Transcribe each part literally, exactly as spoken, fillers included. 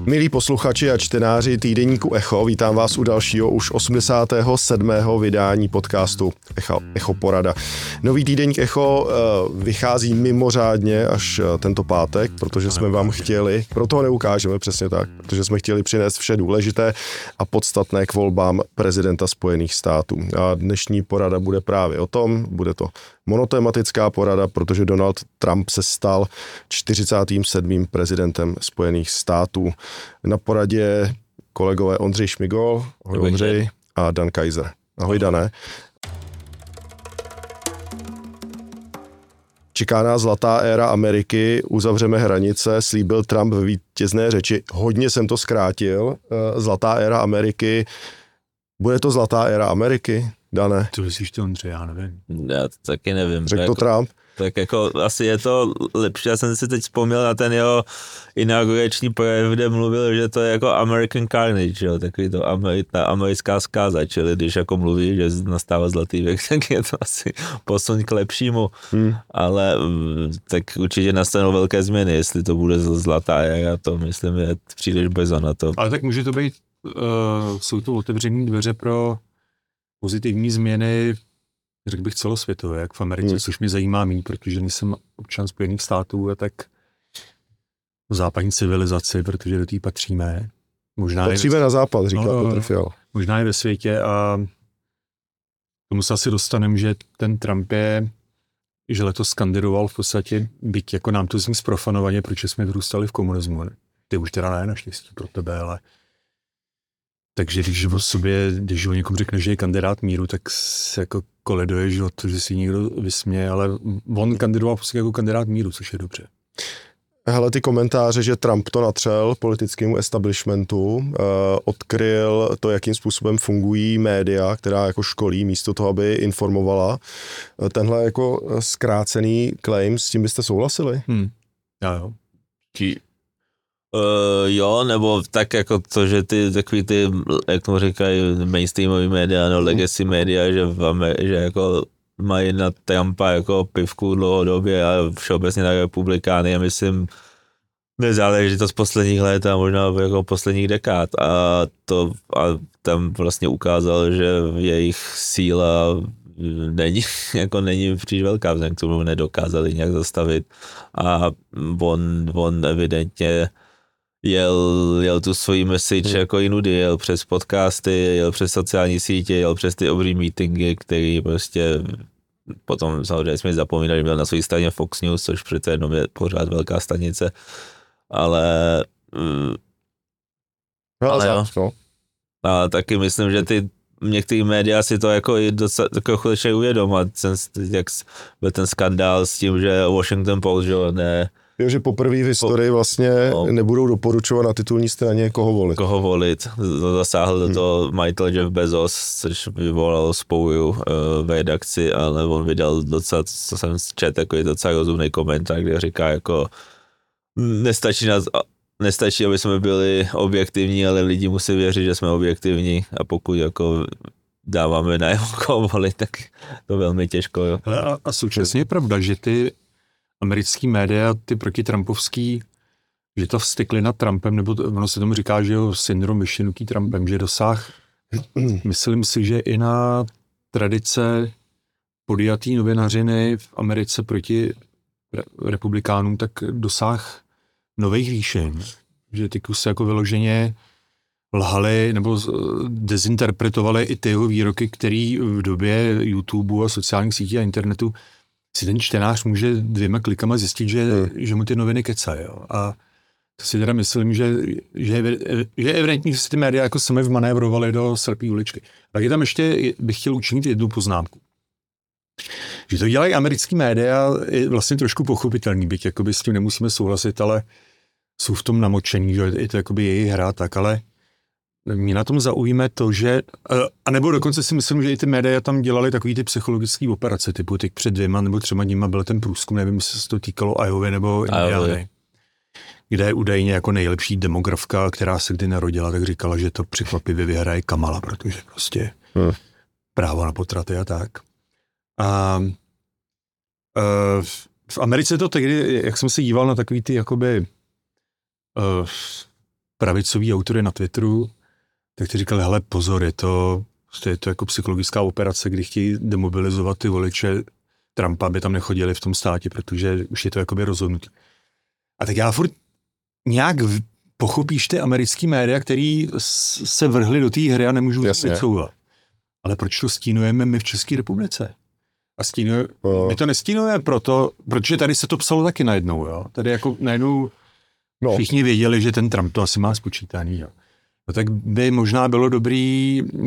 Milí posluchači a čtenáři týdeníku Echo, vítám vás u dalšího už osmdesátého sedmého vydání podcastu Echo, Echo Porada. Nový týdeník Echo vychází mimořádně až tento pátek, protože jsme vám chtěli, proto ho neukážeme přesně tak, protože jsme chtěli přinést vše důležité a podstatné k volbám prezidenta Spojených států. A dnešní porada bude právě o tom, bude to monotematická porada, protože Donald Trump se stal čtyřicátým sedmým prezidentem Spojených států. Na poradě kolegové Ondřej Šmigol, ahoj Ondřej, a Dan Kaiser. Ahoj Dané. Čeká nás zlatá éra Ameriky, uzavřeme hranice, slíbil Trump ve vítězné řeči. Hodně jsem to zkrátil. Zlatá éra Ameriky. Bude to zlatá éra Ameriky, Dané? Co myslíš ty, Ondřej, já nevím. Já to taky nevím. Řekl to jako, Trump? Tak jako asi je to lepší. Já jsem si teď vzpomněl na ten jeho inaugurační projev, kde mluvil, že to je jako American Carnage, jo, takový to Ameri- ta americká zkáza, čili když jako mluví, že nastává zlatý věk, tak je to asi posun k lepšímu, hmm. ale tak určitě nastanou velké změny, jestli to bude zlatá, já to myslím, je příliš brzo na to. Ale tak může to být, uh, jsou to otevřené dveře pro pozitivní změny, řekl bych celosvětové, jak v Americe, hmm. což mě zajímá méně, protože nejsem občan Spojených států a tak v západní civilizaci, protože do té patříme. Možná patříme je, na západ, říká no, Petr Fiala. Možná je ve světě a tomu se asi dostaneme, že ten Trump je, že letos kandidoval v podstatě, byť jako nám to zní zprofanovaně, protože jsme vyrůstali v komunismu. Ne? Ty už teda ne, naštěstí pro tebe, ale takže když o sobě, když o někom řekne, že je kandidát míru, tak se jako koleduje, že o to, že si někdo vysměje, ale on kandidoval prostě jako kandidát míru, což je dobře. Hele, ty komentáře, že Trump to natřel politickému establishmentu, eh, odkryl to, jakým způsobem fungují média, která jako školí, místo toho, aby informovala. Tenhle jako zkrácený claim, s tím byste souhlasili? Hmm. Já jo. Či... Uh, jo, nebo tak jako to, že ty takový ty, jak tomu říkají, mainstreamový média, no legacy média, že, v, že jako mají na Trumpa jako pivku dlouhodobě a všeobecně na republikány, já myslím, nezáleží to z posledních let a možná jako posledních dekád a to a tam vlastně ukázal, že jejich síla není, jako není příliš velká, vzhledem k tomu nedokázali nějak zastavit a on, on evidentně Jel, jel tu svoji message hmm. jako jinudy, jel přes podcasty, jel přes sociální sítě, jel přes ty obří meetingy, který prostě potom samozřejmě jsme zapomínali, že měl na své straně Fox News, což přece jenom je pořád velká stanice, ale no, ale jo. No. A taky myslím, že ty některý média si to jako i docela chudečně uvědomí, jak byl ten skandál s tím, že Washington Post, že ne, Jo, že poprvé v historii vlastně no. nebudou doporučovat na titulní straně, koho volit. Koho volit. Zasáhl do toho majitel Jeff Bezos, což vyvolalo spouju uh, v redakci, ale on vydal docela, co jsem četl, takový docela rozumný komentář, kde říká jako nestačí, nás, nestačí, aby jsme byli objektivní, ale lidi musí věřit, že jsme objektivní a pokud jako dáváme na jeho koho volit, tak to velmi těžko. Jo. Ale a, a současně je pravda, že ty americký média, ty protitrumpovský, že to vstykli nad Trumpem, nebo to, ono se tomu říká, že jo, syndrom vyšinutý Trumpem, že dosáh, myslím si, že i na tradice podjatý novinařiny v Americe proti re, republikánům, tak dosáh nových výšin, že ty kusy jako vyloženě lhali nebo dezinterpretovali i ty jeho výroky, který v době YouTube a sociálních sítí a internetu si ten čtenář může dvěma klikama zjistit, že, hmm. že mu ty noviny kecají. A to si teda myslím, že, že, je, že je evidentní, že si ty média jako sami vmanévrovali do slepý uličky. Tak je tam ještě, bych chtěl učinit jednu poznámku. Že to dělají americký média je vlastně trošku pochopitelný, byť jakoby s tím nemusíme souhlasit, ale jsou v tom namočení, že je to jakoby jejich hra, tak ale mě na tom zaujíme to, že, a nebo dokonce si myslím, že i ty média tam dělali takový ty psychologické operace, typu teď před dvěma nebo třema dníma byl ten průzkum, nevím, jestli se to týkalo Iovy nebo Indiany, kde je údajně jako nejlepší demografka, která se kdy narodila, tak říkala, že to překvapivě vyhraje Kamala, protože prostě hmm. právo na potraty a tak. A uh, v Americe to tehdy, jak jsem se díval na takový ty jakoby uh, pravicový autory na Twitteru, tak ty říkali, hele pozor, je to, je to jako psychologická operace, kdy chtějí demobilizovat ty voliče Trumpa, aby tam nechodili v tom státě, protože už je to jakoby rozhodnutý. A tak já furt nějak pochopíš ty americký média, který se vrhli do té hry a nemůžu vycouvat. Ale proč to stínujeme my v České republice? A stínuje, no. My to nestínujeme proto, protože tady se to psalo taky najednou, jo. Tady jako najednou no. Všichni věděli, že ten Trump to asi má spočítaný, jo. No tak by možná bylo dobrý uh,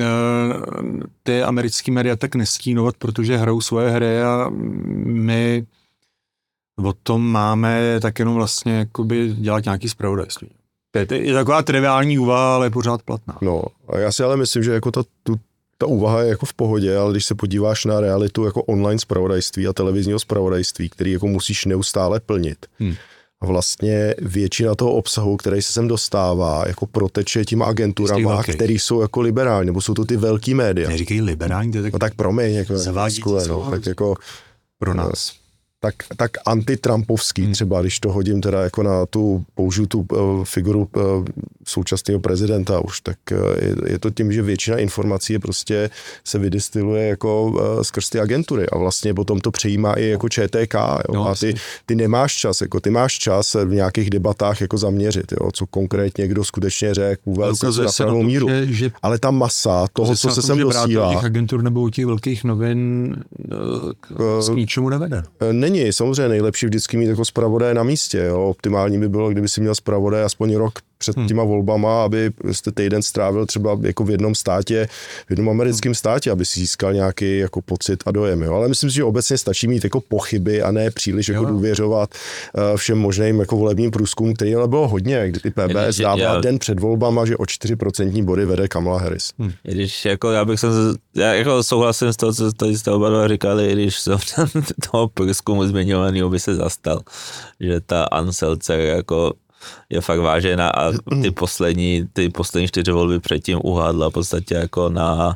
ty americký média tak nestínovat, protože hrajou svoje hry a my o tom máme tak jenom vlastně jakoby dělat nějaký zpravodajství. To je taková triviální úvaha, ale je pořád platná. No, a já si ale myslím, že jako to, tu, ta úvaha je jako v pohodě, ale když se podíváš na realitu jako online zpravodajství a televizního zpravodajství, který jako musíš neustále plnit, hmm. a vlastně většina toho obsahu, který se sem dostává, jako proteče těma agenturama, který jsou jako liberální, nebo jsou to ty velký média. Neříkej liberální, to je tak... No tak promiň, jako skule, no, tak jako pro nás. Tak, tak antitrampovský hmm. třeba, když to hodím teda jako na tu, použiju tu uh, figuru uh, současného prezidenta už, tak uh, je, je to tím, že většina informací je prostě se vydestiluje jako uh, skrz ty agentury a vlastně potom to přejímá i jako Č T K, jo? No, a ty, ty nemáš čas, jako ty máš čas v nějakých debatách jako zaměřit, jo? Co konkrétně kdo skutečně řekl, uvést se na pravou míru, že, že, ale ta masa toho, co se sem dosílá. Těch agentur nebo těch velkých novin uh, k ničemu nevede. Není, samozřejmě nejlepší vždycky mít jako zpravodaje na místě, jo. Optimální by bylo, kdyby si měl zpravodaje aspoň rok před těma volbama, aby jste týden strávil třeba jako v jednom státě, v jednom americkém státě, aby si získal nějaký jako pocit a dojem, jo. Ale myslím si, že obecně stačí mít jako pochyby a ne příliš jako důvěřovat uh, všem možným jako volebním průzkumům, který ale bylo hodně, kdy ty P B S dává den před volbama, že o čtyři procentní body vede Kamala Harris. Hmm. Když jako já bych se, já jako souhlasím s toho, co tady jste oba dva říkali, když jsem toho průzkumu zmiňovaného by se zastal, že ta Ann Selzer jako je fakt vážená a ty poslední, ty poslední čtyři volby předtím uhádla v podstatě jako na,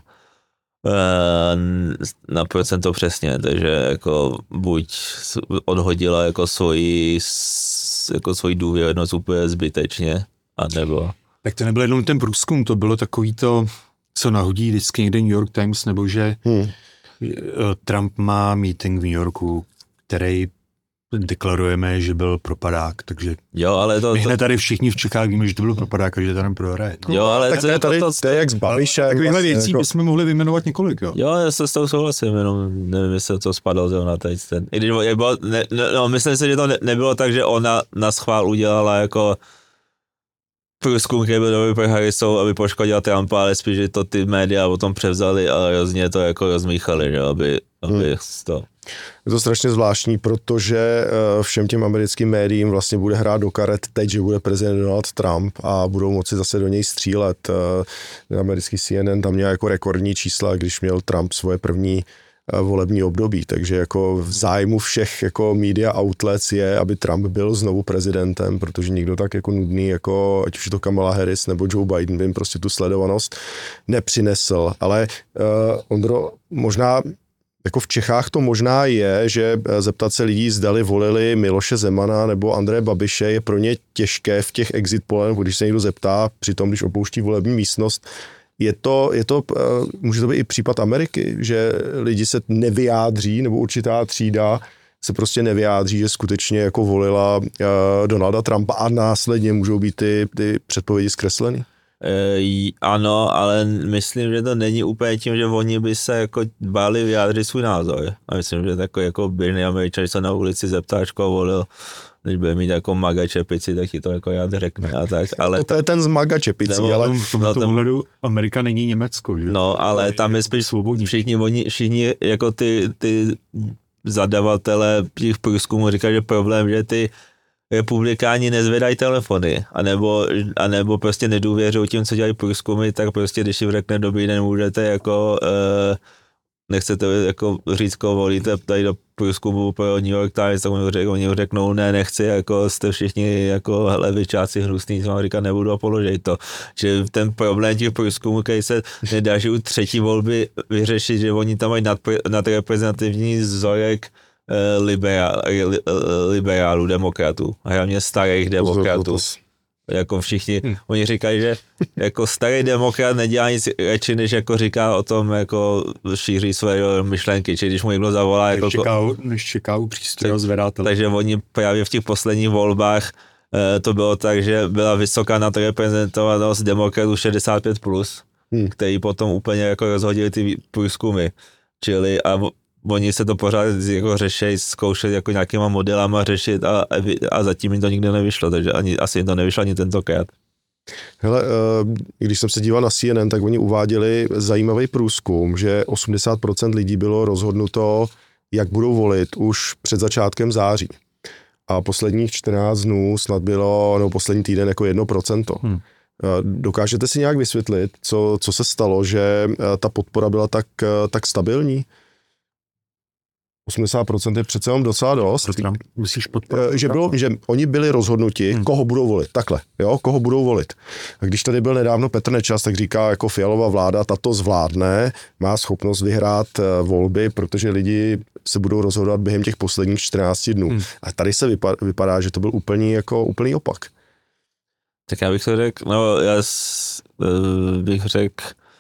na procento přesně, takže jako buď odhodila jako svoji, jako svoji důvěrnost úplně zbytečně, a nebo... Tak to nebyl jenom ten průzkum, to bylo takový to, co nahodí vždycky někde New York Times, nebo že hmm. Trump má meeting v New Yorku, který deklarujeme, že byl propadák, takže jo, ale to, my hned tady všichni v Čechách víme, že to byl propadák a že tady prohraje. Jo, ale tak to je tady, to, to je jak z Babiše. Takovýhle věcí jako... bychom mohli vyjmenovat několik, jo. Jo, já se s tou souhlasím, jenom nevím, jestli to spadlo zrovna tady ten. I když bylo, ne, no, myslím si, že to ne, nebylo tak, že ona na schvál udělala jako průzkum, který byl dobrý pro Harrisou, aby poškodila Trumpa, ale spíš, že to ty média potom převzali a hrozně to jako rozmíchali, že aby, aby hmm. to... Je to strašně zvláštní, protože všem těm americkým médiím vlastně bude hrát do karet teď, že bude prezident Donald Trump a budou moci zase do něj střílet. Americký C N N tam měl jako rekordní čísla, když měl Trump svoje první volební období, takže jako v zájmu všech jako media outlets je, aby Trump byl znovu prezidentem, protože nikdo tak jako nudný, jako ať už je to Kamala Harris nebo Joe Biden, by jim prostě tu sledovanost nepřinesl. Ale uh, Ondro, možná jako v Čechách to možná je, že zeptat se lidí, zdali volili Miloše Zemana nebo Andreje Babiše, je pro ně těžké v těch exit polech, když se někdo zeptá, přitom když opouští volební místnost. Je to, je to, může to být i případ Ameriky, že lidi se nevyjádří, nebo určitá třída se prostě nevyjádří, že skutečně jako volila Donalda Trumpa a následně můžou být ty, ty předpovědi zkresleny? E, ano, ale myslím, že to není úplně tím, že oni by se jako báli vyjádřit svůj názor. A myslím, že takový jako běžný Američan, se na ulici zeptáš, koho volil, když bude mít jako maga čepici, tak ti to jako já řekne a tak. Ale to je ten z maga čepicí, nebo, ale v tomto no, ohledu Amerika není Německo, že? No, ale tam je spíš svobodní. Všichni, oni, všichni jako ty, ty zadavatele těch průzkumů říkají, že problém, že ty republikáni nezvedají telefony, anebo, anebo prostě nedůvěřují tím, co dělají průzkumy, tak prostě, když jim řekne dobrý den, můžete jako, uh, nechcete jako říct, koho volíte tady do průzkumu pro New York Times, tak oni řeknou, ne, nechci, jako jste všichni jako levičáci hnusný, co vám říkat nebudu a položej to. Že ten problém těch průzkumů, který se nedáží u třetí volby vyřešit, že oni tam mají nadreprezentativní vzorek liberál, liberálů, demokratů, hlavně starých demokratů. Jako všichni, hmm. oni říkají, že jako starý demokrat nedělá nic radši, než jako říká o tom, jako šíří své myšlenky, či když mu někdo zavolá. Než jako, čeká, než čeká u přístroje zvedátel. Takže oni právě v těch posledních volbách eh, to bylo tak, že byla vysoká nadreprezentovanost demokratů šedesát pět plus, hmm. který potom úplně jako rozhodili ty průzkumy. Čili a oni se to pořád jako řeší, zkoušeli jako nějakýma modelama řešit a, a zatím jim to nikdy nevyšlo, takže ani, asi jim to nevyšlo ani tentokrát. Hele, když jsem se díval na C N N, tak oni uváděli zajímavý průzkum, že osmdesát procent lidí bylo rozhodnuto, jak budou volit už před začátkem září. A posledních čtrnáct dnů snad bylo, no poslední týden jako jedno procento. Hmm. Dokážete si nějak vysvětlit, co, co se stalo, že ta podpora byla tak, tak stabilní? osmdesát procent je přece jenom docela dost. Musíš podporovat. Že, bylo, že oni byli rozhodnuti, hmm. koho budou volit. Takhle, jo, koho budou volit. A když tady byl nedávno Petr Nečas, tak říká, jako Fialova vláda, tato zvládne, má schopnost vyhrát volby, protože lidi se budou rozhodovat během těch posledních čtrnácti dnů. Hmm. A tady se vypadá, vypadá, že to byl úplný, jako, úplný opak. Tak já bych to řekl, no já s, bych řekl,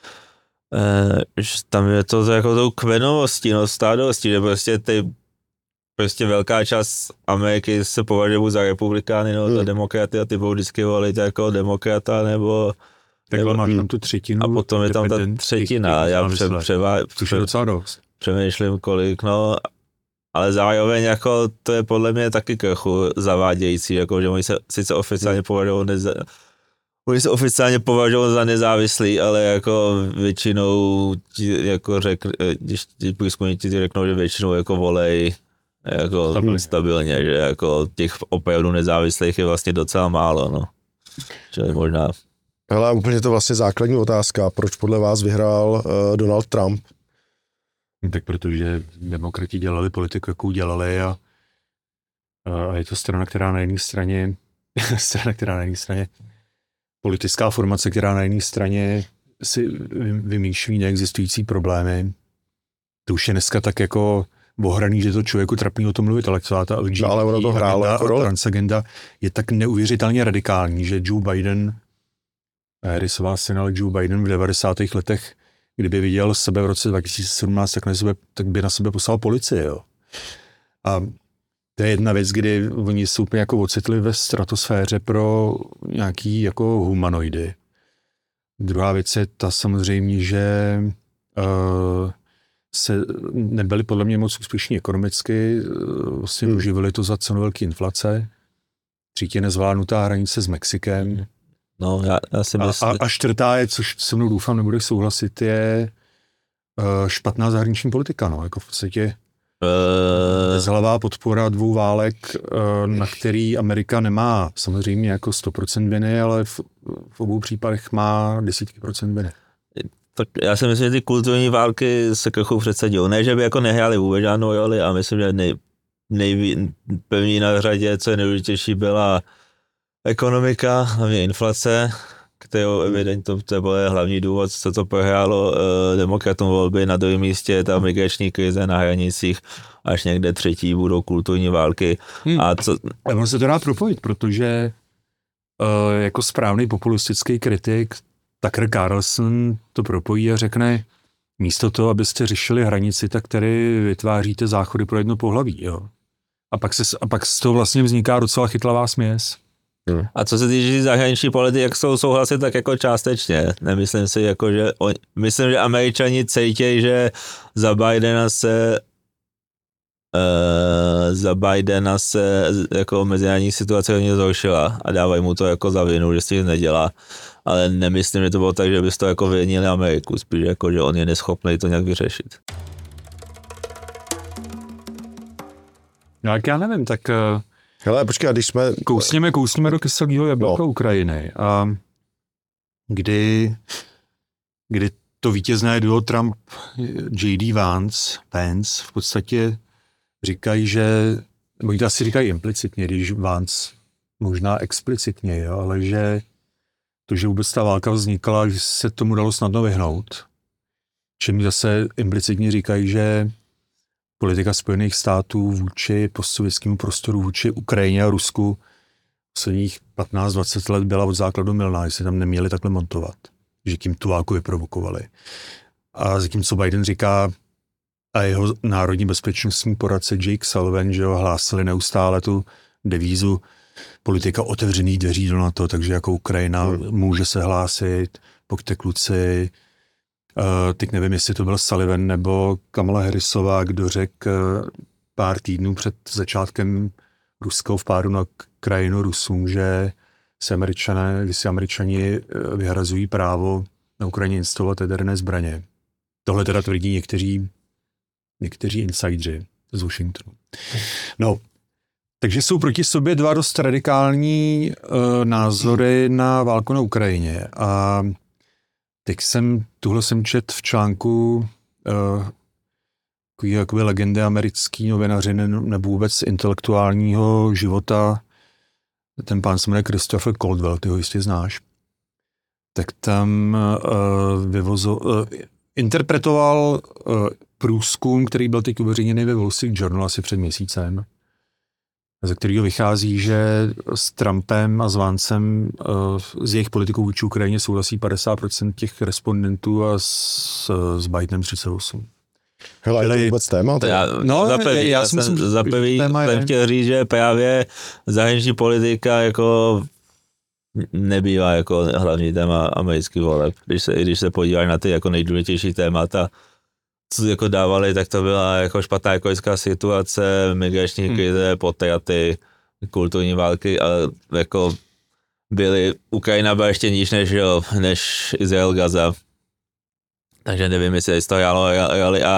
že tam je to jako tou kmenovostí, no stádovostí, že prostě ty, prostě velká část Ameriky se považuje za republikány, no hmm. za demokraty a ty budou vždycky volit jako demokrata nebo... Takhle máš tam tu třetinu. A potom je tam ta třetina, já pře, převá, pře, docela dost. přemýšlím kolik, no, ale zároveň jako to je podle mě taky trochu zavádějící, jako že oni se sice oficiálně považují neza, Oni se oficiálně považují za nezávislí, ale jako většinou ti jako řekl, když ti průzkumníci ti řeknou, že většinou jako volej jako stabilně. stabilně, že jako těch opravdu nezávislých je vlastně docela málo, no. Čili možná. Hele, úplně to vlastně základní otázka, proč podle vás vyhrál uh, Donald Trump? Tak protože demokrati dělali politiku, jakou dělali a, a je to strana, která na jedné straně strana, která na jedné straně politická formace, která na jedné straně si vymýšlí neexistující problémy. To už je dneska tak jako ohraný, že to člověku trapný o tom mluvit, ale celá ta L G B T no, ale ono to hrálo jako a transagenda je tak neuvěřitelně radikální, že Joe Biden, Harrisová syna, ale Joe Biden v devadesátých letech, kdyby viděl sebe v roce dva tisíce sedmnáct, tak, na sebe, tak by na sebe poslal policii. Jo. A to je jedna věc, kdy oni jsou úplně jako ocitli ve stratosféře pro nějaký jako humanoidy. Druhá věc je ta samozřejmě, že uh, se nebyli podle mě moc úspěšní ekonomicky, uh, vlastně hmm. uživili to za cenu velké inflace, třetí nezvládnutá hranice s Mexikem. No, já, já si myslím. A, a čtvrtá je, což se mnou doufám nebudeš souhlasit, je uh, špatná zahraniční politika. No, jako v podstatě bezhlavá podpora dvou válek, na který Amerika nemá samozřejmě jako sto procent viny, ale v, v obou případech má desítky procent viny. Tak já si myslím, že ty kulturní války se trochu předsadil. Ne, že by jako nehráli vůbec žádnou roli a myslím, že nej, nejví, pevný na řadě, co je nejdůležitější, byla ekonomika, hlavně inflace, kterou evidentně to byl hlavní důvod, co to prohrálo uh, demokratům volby. Na druhém místě je ta migrační krize na hranicích, až někde třetí budou kulturní války. Hmm. A co... ono se to dá propojit, protože uh, jako správný populistický kritik Tucker Carlson to propojí a řekne, místo toho, abyste řešili hranici, tak tady vytváříte záchody pro jedno pohlaví. Jo? A, pak se, a pak z toho vlastně vzniká docela chytlavá směs. Hmm. A co se týče zahraniční politiky, jak jsou souhlasit, tak jako částečně. Nemyslím si, jako, že on, myslím, že Američani cítí, že za Bidena se uh, za Bidena se jako mezinárodní situace hodně zhoršila a dávají mu to jako za vinu, že si nic nedělá. Ale nemyslím, že to bylo tak, že bys to jako vinili Ameriku, spíš jako, že on je neschopný to nějak vyřešit. No jak já nevím, tak hele, počkej, když jsme... Kousněme, kousněme do kyselého jablka no. Ukrajiny. A kdy, kdy to vítězné duo Trump J D Vance, Vance v podstatě říkají, že, oni to asi říkají implicitně, když Vance možná explicitně, jo, ale že to, že vůbec ta válka vznikla, že se tomu dalo snadno vyhnout. Čím zase implicitně říkají, že politika Spojených států vůči postsovětskému prostoru, vůči Ukrajině a Rusku posledních patnáct dvacet let byla od základu mylná, jestli tam neměli takhle montovat, že tím tu válku vyprovokovali. A zatímco Biden říká, a jeho národní bezpečnostní poradce Jake Sullivan, že ho hlásili neustále tu devízu politika otevřených dveří do NATO, takže jako Ukrajina hmm. může se hlásit, pojďte kluci. Uh, teď nevím, jestli to byl Sullivan nebo Kamala Harrisová, kdo řekl uh, pár týdnů před začátkem ruského vpádu na krajinu Rusům, že se Američané, když si Američani uh, vyhrazují právo na Ukrajině instalovat jaderné zbraně. Tohle teda tvrdí někteří, někteří insidři z Washingtonu. No, takže jsou proti sobě dva dost radikální uh, názory na válku na Ukrajině. A teď jsem, tuhle jsem čet v článku uh, takový jakoby legendy americký novinařiny nebo vůbec intelektuálního života. Ten pán se jmenuje Christopher Caldwell, ty ho jistě znáš. Tak tam uh, vyvozo, uh, interpretoval uh, průzkum, který byl teď uveřejněný ve Wall Street Journal asi před měsícem, ze kterého vychází, že s Trumpem a s Vancem uh, z jejich politikou vůči Ukrajině souhlasí padesát procent těch respondentů a s, s Bidenem třicet osm procent. Hele, je to vůbec téma? To... Já, no, za prvý, já, já jsem, myslím, za prvý jsem chtěl říct, že právě zahraniční politika jako nebývá jako hlavní téma amerických voleb. Když se, když se podíváš na ty jako nejdůležitější témata, co jako dávali, tak to byla jako špatná ekonomická situace, migrační krize, hmm. potraty, kulturní války a jako byly, Ukrajina byla ještě níž než, jo, než Izrael Gaza. Takže nevím, jestli to hrálo roli a,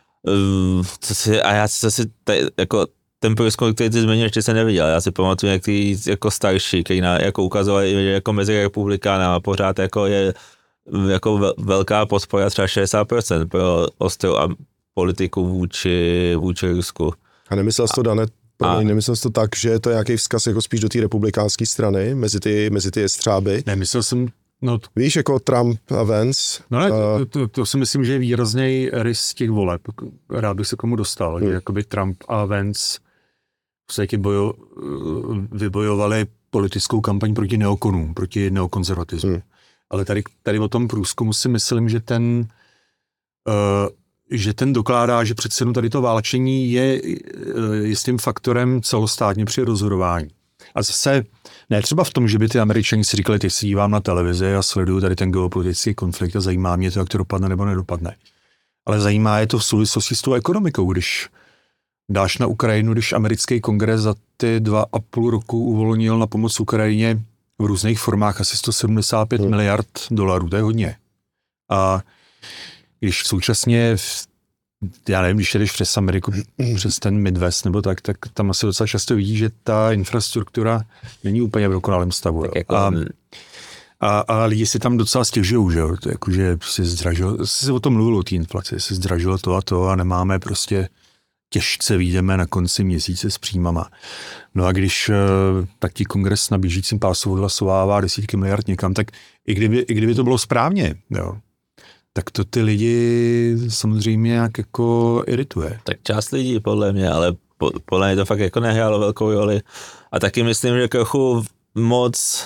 a já si zase jako ten průzkum, který ty změnil, ještě se neviděl. Já si pamatuju některý jako starší, který na, jako ukazovali, že jako mezi republikána pořád jako je jako velká podpora, třeba šedesát procent pro ostrou a politiku vůči, vůči Rusku. A nemyslel jsi to, Dane, a, nemyslel jsi to tak, že je to nějaký vzkaz jako spíš do té republikánské strany, mezi ty, mezi ty jestřáby? Nemyslel jsem, no... Víš, jako Trump a Vance? No ne, to, to, to si myslím, že je výrazný rys těch voleb. Rád bych se k tomu dostal, hmm. že jakoby Trump a Vance v podstatě bojo, vybojovali politickou kampaň proti neokonům, proti neokonzervatismu. Hmm. Ale tady, tady o tom průzkumu si myslím, že ten, uh, že ten dokládá, že přece jenom tady to válčení je uh, jistým faktorem celostátně při rozhodování. A zase ne třeba v tom, že by ty Američani si říkali, teď si dívám na televizi a sleduju tady ten geopolitický konflikt a zajímá mě to, jak to dopadne nebo nedopadne. Ale zajímá je to v souvislosti s tou ekonomikou, když dáš na Ukrajinu, když americký kongres za ty dva a půl roku uvolnil na pomoc Ukrajině v různých formách asi sto sedmdesát pět hmm. miliard dolarů, to je hodně. A když současně, já nevím, když jdeš přes Ameriku, přes ten Midwest nebo tak, tak tam asi docela často vidíš, že ta infrastruktura není úplně v dokonalém stavu. Jako... A, a, a lidi si tam docela stěžují, že jo, to jako, že si zdražilo, jsi se o tom mluvil o té inflaci, si zdražilo to a to a nemáme prostě těžce vyjdeme na konci měsíce s příjmama. No a když tak ti kongres na běžícím pásu odhlasovává desítky miliard někam, tak i kdyby, i kdyby to bylo správně, jo, tak to ty lidi samozřejmě nějak jako irituje. Tak část lidí podle mě, ale po, podle mě to fakt jako nehrálo velkou roli. A taky myslím, že trochu moc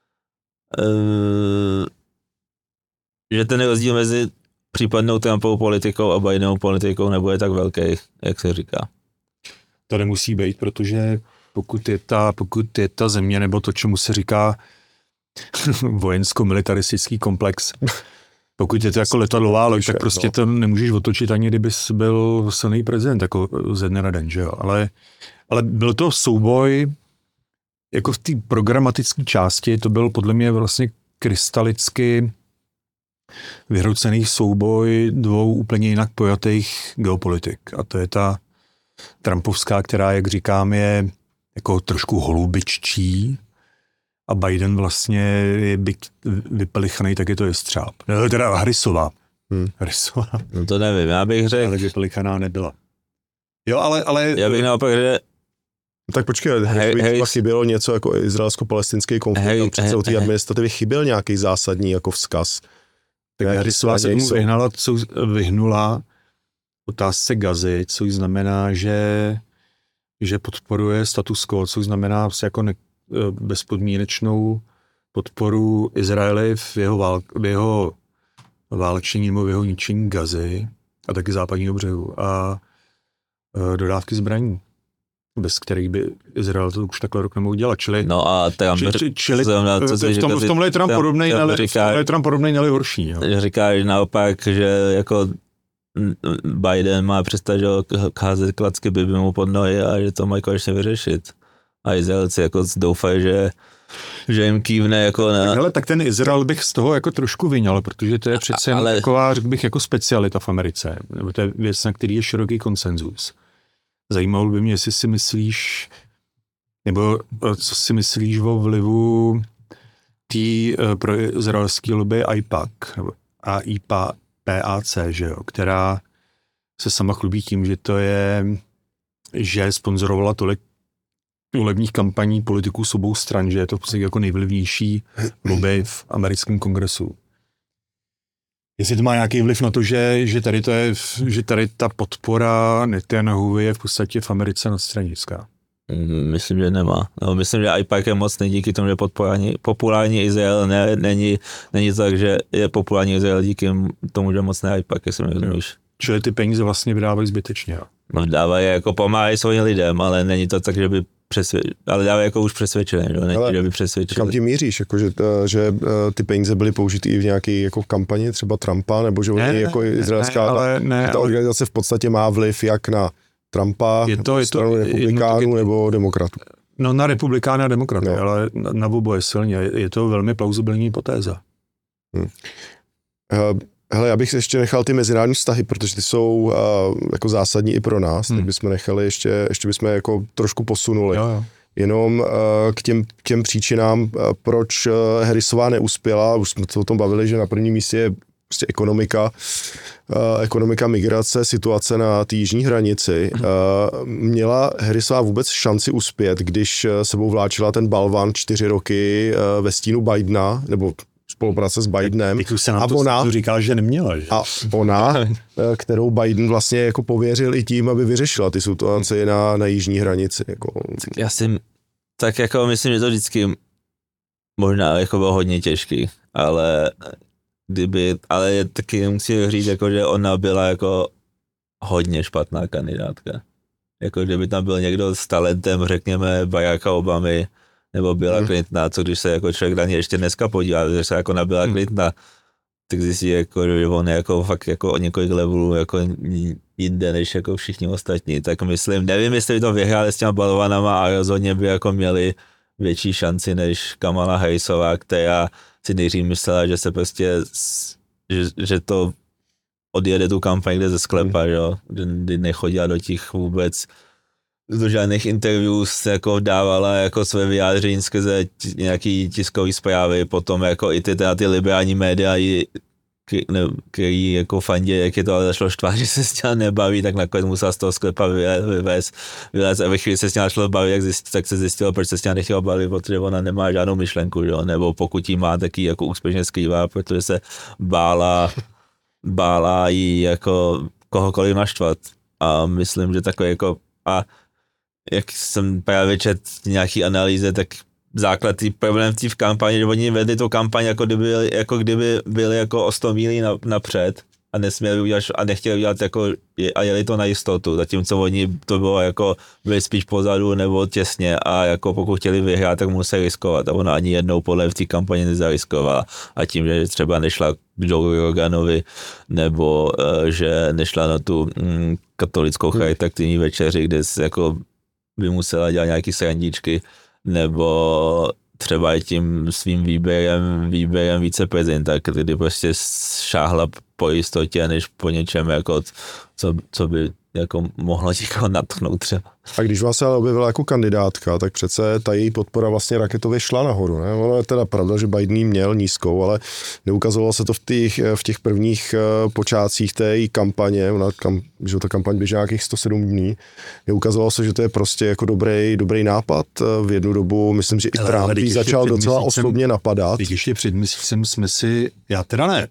uh, že ten rozdíl mezi případnou Trumpovou politikou a Bidenovou politikou nebude tak velký, jak se říká. To nemusí být, protože pokud je ta, pokud je ta země, nebo to, čemu se říká vojensko-militaristický komplex, pokud je to jako letadlová loď, tak prostě to nemůžeš otočit, ani kdybys byl silný prezident, jako ze dne na den, že jo. Ale, ale byl to souboj, jako v té programatické části, to byl podle mě vlastně krystalicky vyhrocený souboj dvou úplně jinak pojatých geopolitik. A to je ta trumpovská, která, jak říkám, je jako trošku holubiččí a Biden vlastně je byť vypelichaný, tak je to jestřáb. No, teda Harrisová. Hmm. Harrisová. No to nevím, já bych řekl... Ale vypelichaná nebyla. Jo, ale... ale... Já bych naopak řekl... Tak počkej, Harris... chybělo něco jako izraelsko-palestinský konflikt, a přece u té administrativy chyběl nějaký zásadní jako vzkaz. Tak Harrisová se tomu vyhnula, co vyhnula otázce Gazy, což znamená, že, že podporuje status quo, což znamená, jako ne, bezpodmínečnou podporu Izraeli v jeho, vál, v jeho válčení nebo v jeho ničení Gazy a taky západního břehu a dodávky zbraní, bez kterých by Izrael to už takhle rok nemohl dělat. Čili, no a tam či, či, čili znamená, co v, tom, v tomhle je Trump podobnej, ale je Trump podobnej, ale horší. Jo. Říkáš naopak, že jako Biden má představ, že házet klacky by mu pod nohy a že to mají konečně vyřešit. A Izraelci jako doufají, že že jim kývne jako na... Tak, hele, tak ten Izrael bych z toho jako trošku vyňal, protože to je přece ale... taková, řekl bych, jako specialita v Americe. Nebo to je věc, na který je široký konsenzus. Zajímalo by mě, jestli si myslíš, nebo co si myslíš o vlivu té pro izraelské lobby I PAC, a I P A C, že jo, která se sama chlubí tím, že to je, že sponzorovala tolik volebních kampaní politiků s obou stran, že je to v podstatě jako nejvlivnější lobby v americkém kongresu. Jestli to má nějaký vliv na to, že, že, tady, to je, že tady ta podpora Netanyahuvi je v podstatě v Americe nadstranická? Myslím, že nemá. No, myslím, že I PAC je mocný díky tomu, že populární, populární Izrael ne, není, není tak, že je populární Izrael díky tomu, že mocný I PAC, jestli mi rozumíš. Čili ty peníze vlastně vydávají zbytečně. Jo? No, dávají jako pomáhají svým lidem, ale není to tak, že by přesvědčili, ale dávají jako už přesvědčili, no? Není, ale že by přesvědčili. Kam tím míříš, jako, že, že ty peníze byly použity i v nějaké jako kampani třeba Trumpa, nebo že oni jako izraelská, ne, ale ne, ta organizace v podstatě má vliv jak na Trumpa, je to, je to, stranu republikánů je to, nebo demokratů? No na republikány a demokraty, no. Ale na, na oboje silně. Je to velmi plauzibilní hypotéza. Hmm. Uh, hele, já bych ještě nechal ty mezinárodní vztahy, protože ty jsou uh, jako zásadní i pro nás, hmm. tak bychom nechali ještě, ještě bychom jako trošku posunuli. Jo, jo. Jenom uh, k těm, těm příčinám, uh, proč uh, Harrisová neuspěla, už jsme se o tom bavili, že na prvním místě je prostě ekonomika, uh, ekonomika migrace, situace na té jižní hranici. Uh, měla Harrisová vůbec šanci uspět, když sebou vláčila ten balvan čtyři roky uh, ve stínu Bidena, nebo spolupráce s Bidenem. A ona říkala, že neměla. Že? A ona, kterou Biden vlastně jako pověřil i tím, aby vyřešila ty situaci na, na jižní hranici. Jako. Já si tak jako myslím, že to vždycky možná jako bylo hodně těžký, ale kdyby, ale taky musím říct, jako, že ona byla jako hodně špatná kandidátka. Jako kdyby tam byl někdo s talentem, řekněme, Baracka Obamy, nebo Billa hmm. Clintona, co když se jako člověk na ně ještě dneska podívá, že se jako na Billa hmm. Clintona, tak zjistí, jako, že on je jako fakt jako o několik levelů jako jinde než jako všichni ostatní. Tak myslím, nevím, jestli by to vyhráli s těma balvanama a rozhodně by jako měli větší šanci než Kamala Harrisová, která si nejdřív myslela, že se prostě, že, že to odjede tu kampaň kde ze sklepa, hmm. jo, že nechodila do těch vůbec do žádných interview se jako dávala jako své vyjádření skrze nějaký tiskový zprávy, potom jako i ty, teda ty liberální média, který jako fandě, jak je to ale zašlo štvát, že se s těma nebaví, tak nakonec musela z toho sklepa vyvést, vyvést a ve chvíli se s těma šlo bavit, jak zjist, tak se zjistilo, proč se s těma nechtěla bavit, protože ona nemá žádnou myšlenku, jo? Nebo pokud jí má, tak ji jako úspěšně skrývá, protože se bála, bála jí jako kohokoliv naštvat a myslím, že takové jako a jak jsem právě četl nějaký analýze, tak základ tý problém v kampani, že oni vedli tu kampaň, jako kdyby, jako kdyby byli jako o sto mílí napřed a nesměli udělat, a nechtěli udělat jako, a jeli to na jistotu, zatímco oni to bylo jako, byli spíš pozadu nebo těsně a jako pokud chtěli vyhrát, tak museli riskovat a ona ani jednou podle v té kampani nezariskovala a tím, že třeba nešla k Joe Roganovi nebo uh, že nešla na tu mm, katolickou charitativní večeři, kde se jako by musela dělat nějaký srandičky, nebo třeba i tím svým výběrem, výběrem viceprezidenta, kdy prostě šáhla po jistotě, než po něčem, jako, co, co by jako mohlo někoho natchnout třeba. A když vás ale objevila jako kandidátka, tak přece ta její podpora vlastně raketově šla nahoru. Ne? Ono je teda pravda, že Biden jí měl nízkou, ale neukazovalo se to v těch, v těch prvních počátcích té její kampaně, ona, kam, že ta kampaň běží nějakých sto sedm dní, neukazovalo se, že to je prostě jako dobrý, dobrý nápad. V jednu dobu, myslím, že i Trump jí začal docela měsícem, osobně napadat. Teď ještě před měsícem jsme si, já teda ne,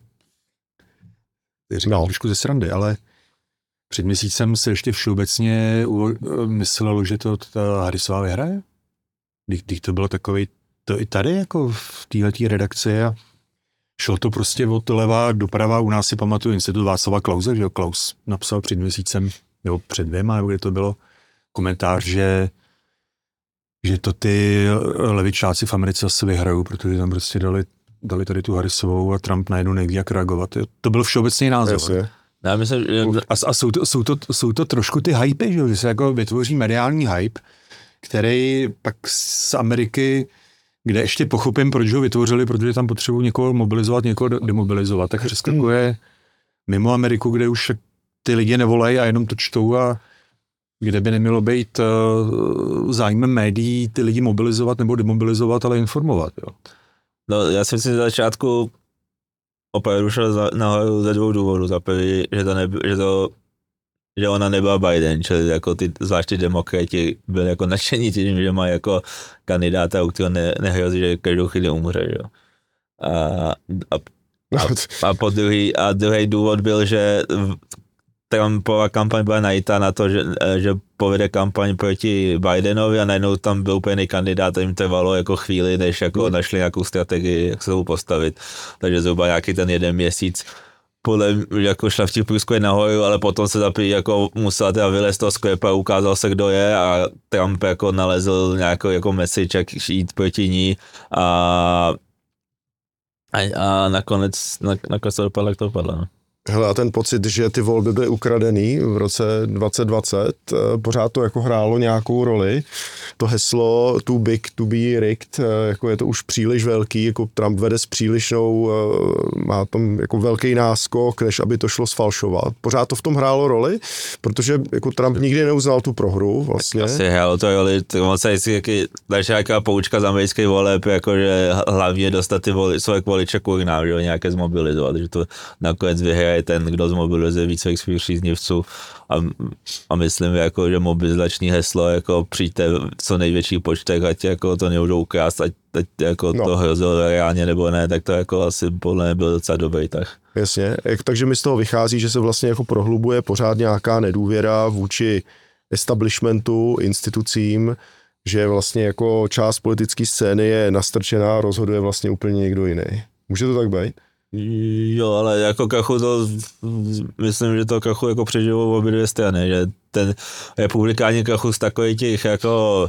říkám no. trošku ze srandy, ale před měsícem se ještě všeobecně myslelo, že to ta Harrisová vyhraje? když, když to bylo takový, to i tady jako v téhletý redakci a šlo to prostě od leva doprava, u nás si pamatuju Institut Václava Klause, že jo, Klaus napsal před měsícem, nebo před dvěma, nebo kde to bylo, komentář, že že to ty levičáci v Americe asi vyhrajou, protože tam prostě dali, dali tady tu Harrisovou a Trump najednou neví, jak reagovat. To byl všeobecný názor. Jasně. Já myslím, že... A, a jsou, to, jsou, to, jsou to trošku ty hypy, že se jako vytvoří mediální hype, který pak z Ameriky, kde ještě pochopím, proč ho vytvořili, protože tam potřebují někoho mobilizovat, někoho demobilizovat, tak přeskakuje mimo Ameriku, kde už ty lidi nevolají a jenom to čtou a kde by nemělo být uh, zájmem médií ty lidi mobilizovat nebo demobilizovat, ale informovat. Jo. No, já si myslím, že začátku opravdu šel nahoru ze dvou důvodů. Za prvý, že to, neby, že to že ona nebyla Biden, čili jako ty, zvláště demokrati byli jako nadšení tím, že má jako kandidáta, u kterého ne, nehrozí, že každou chvíli umře. Jo. A, a, a, a, po druhý, a druhý důvod byl, že Trumpova kampaň byla najítá na to, že, že povede kampaň proti Bidenovi a najednou tam byl úplně kandidát a jim trvalo jako chvíli, než jako mm. našli nějakou strategii, jak se tomu postavit. Takže zhruba nějaký ten jeden měsíc podle jako šla v těch průzkumech nahoru, ale potom se zapí, jako musela teda vylézt z toho sklepa, ukázal se, kdo je a Trump jako nalezl nějakou jako message, jak jít proti ní a, a, a nakonec, na, nakonec to dopadlo, jak to dopadlo. No. Hele, a ten pocit, že ty volby byly ukradený v roce dvacet dvacet, pořád to jako hrálo nějakou roli. To heslo too big to be rigged, jako je to už příliš velký, jako Trump vede s přílišnou, má tam jako velký náskok, než aby to šlo sfalšovat. Pořád to v tom hrálo roli, protože jako Trump nikdy neuznal tu prohru vlastně. Asi hrálo to roli, on se vždycky další nějaká poučka z amerických voleb, jakože hlavně dostat ty voli, svoje voliče k urnám, že nějaké zmobilizovat, že to nakonec vyhraje ten, kdo zmobilizuje víc svých svých příznivců a, a myslím, jako, že mobilizační heslo jako přijďte co největší počtech, ať jako to nebudou ukrást, ať, ať jako no. to hrozilo reálně nebo ne, tak to jako asi podle mě byl docela dobrý tah. Jasně, takže mi z toho vychází, že se vlastně jako prohlubuje pořád nějaká nedůvěra vůči establishmentu, institucím, že vlastně jako část politické scény je nastrčená a rozhoduje vlastně úplně někdo jiný. Může to tak být? Jo, ale jako Kachu to, myslím, že to Kachu jako přeživou obě dvě strany, že ten republikáni Kachu z takových těch jako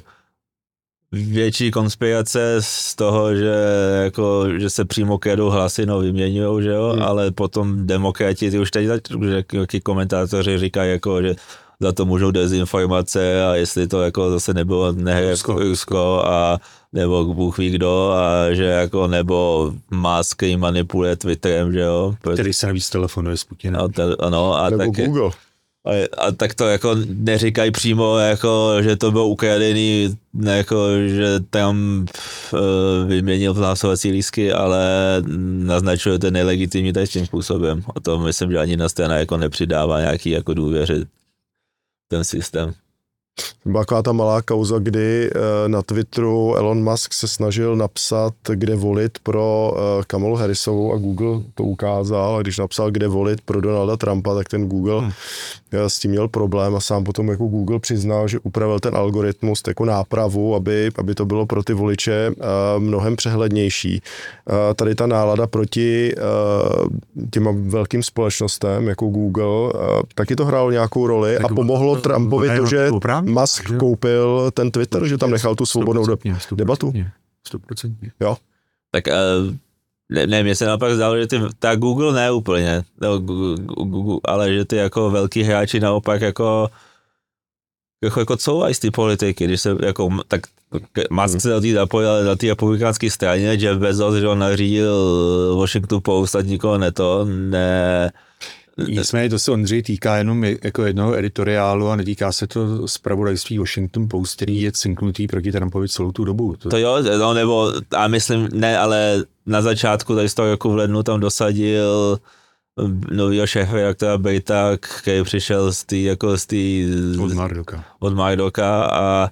větší konspirace z toho, že jako, že se přímo kradou hlasy, no vyměňujou, že jo, hmm. ale potom demokrati, ty už teď jaký komentátoři říkají jako, že za to můžou dezinformace a jestli to jako zase nebylo nehra Rusko a nebo Bůh ví kdo a že jako nebo Musk, který manipuluje Twitterem, že jo. Který se navíc telefonuje s Putinem. Ano, a nebo tak, Google. A, a tak to jako neříkají přímo, jako, že to bylo ukradený, jako, že tam uh, vyměnil hlasovací lístky, ale naznačuje to nelegitimní tím způsobem. A to myslím, že ani na strana jako nepřidává nějaký jako důvěři ten systém. Byla taková ta malá kauza, kdy na Twitteru Elon Musk se snažil napsat, kde volit pro Kamalu Harrisovou a Google to ukázal. A když napsal, kde volit pro Donalda Trumpa, tak ten Google hmm. s tím měl problém a sám potom jako Google přiznal, že upravil ten algoritmus jako nápravu, aby, aby to bylo pro ty voliče mnohem přehlednější. Tady ta nálada proti těma velkým společnostem jako Google, taky to hrálo nějakou roli tak a pomohlo to, Trumpovi to, že Musk koupil ten Twitter, že tam nechal tu svobodnou debatu. sto procent. Jo. Tak uh, ne, ne, mně se naopak zdálo, že ty, ta Google ne úplně, no, Google, ale že ty jako velký hráči naopak jako jako, jako couvají z ty politiky, když se jako, tak Musk se do té zapojil na té republikánské straně, Jeff Bezos, že on nařídil Washington Post a nikoho ne to, ne... Nicméně to se Ondřej týká jenom jako jednoho editoriálu a netýká se to zpravodajství Washington Post, který je cinknutý proti Trumpovi celou tu dobu. To, to jo, no nebo, a myslím, ne, ale na začátku tady z toho roku v lednu tam dosadil novýho šéfredaktora Bejta, který přišel z tý, jako z tý... Od Murdocha. Od Murdocha a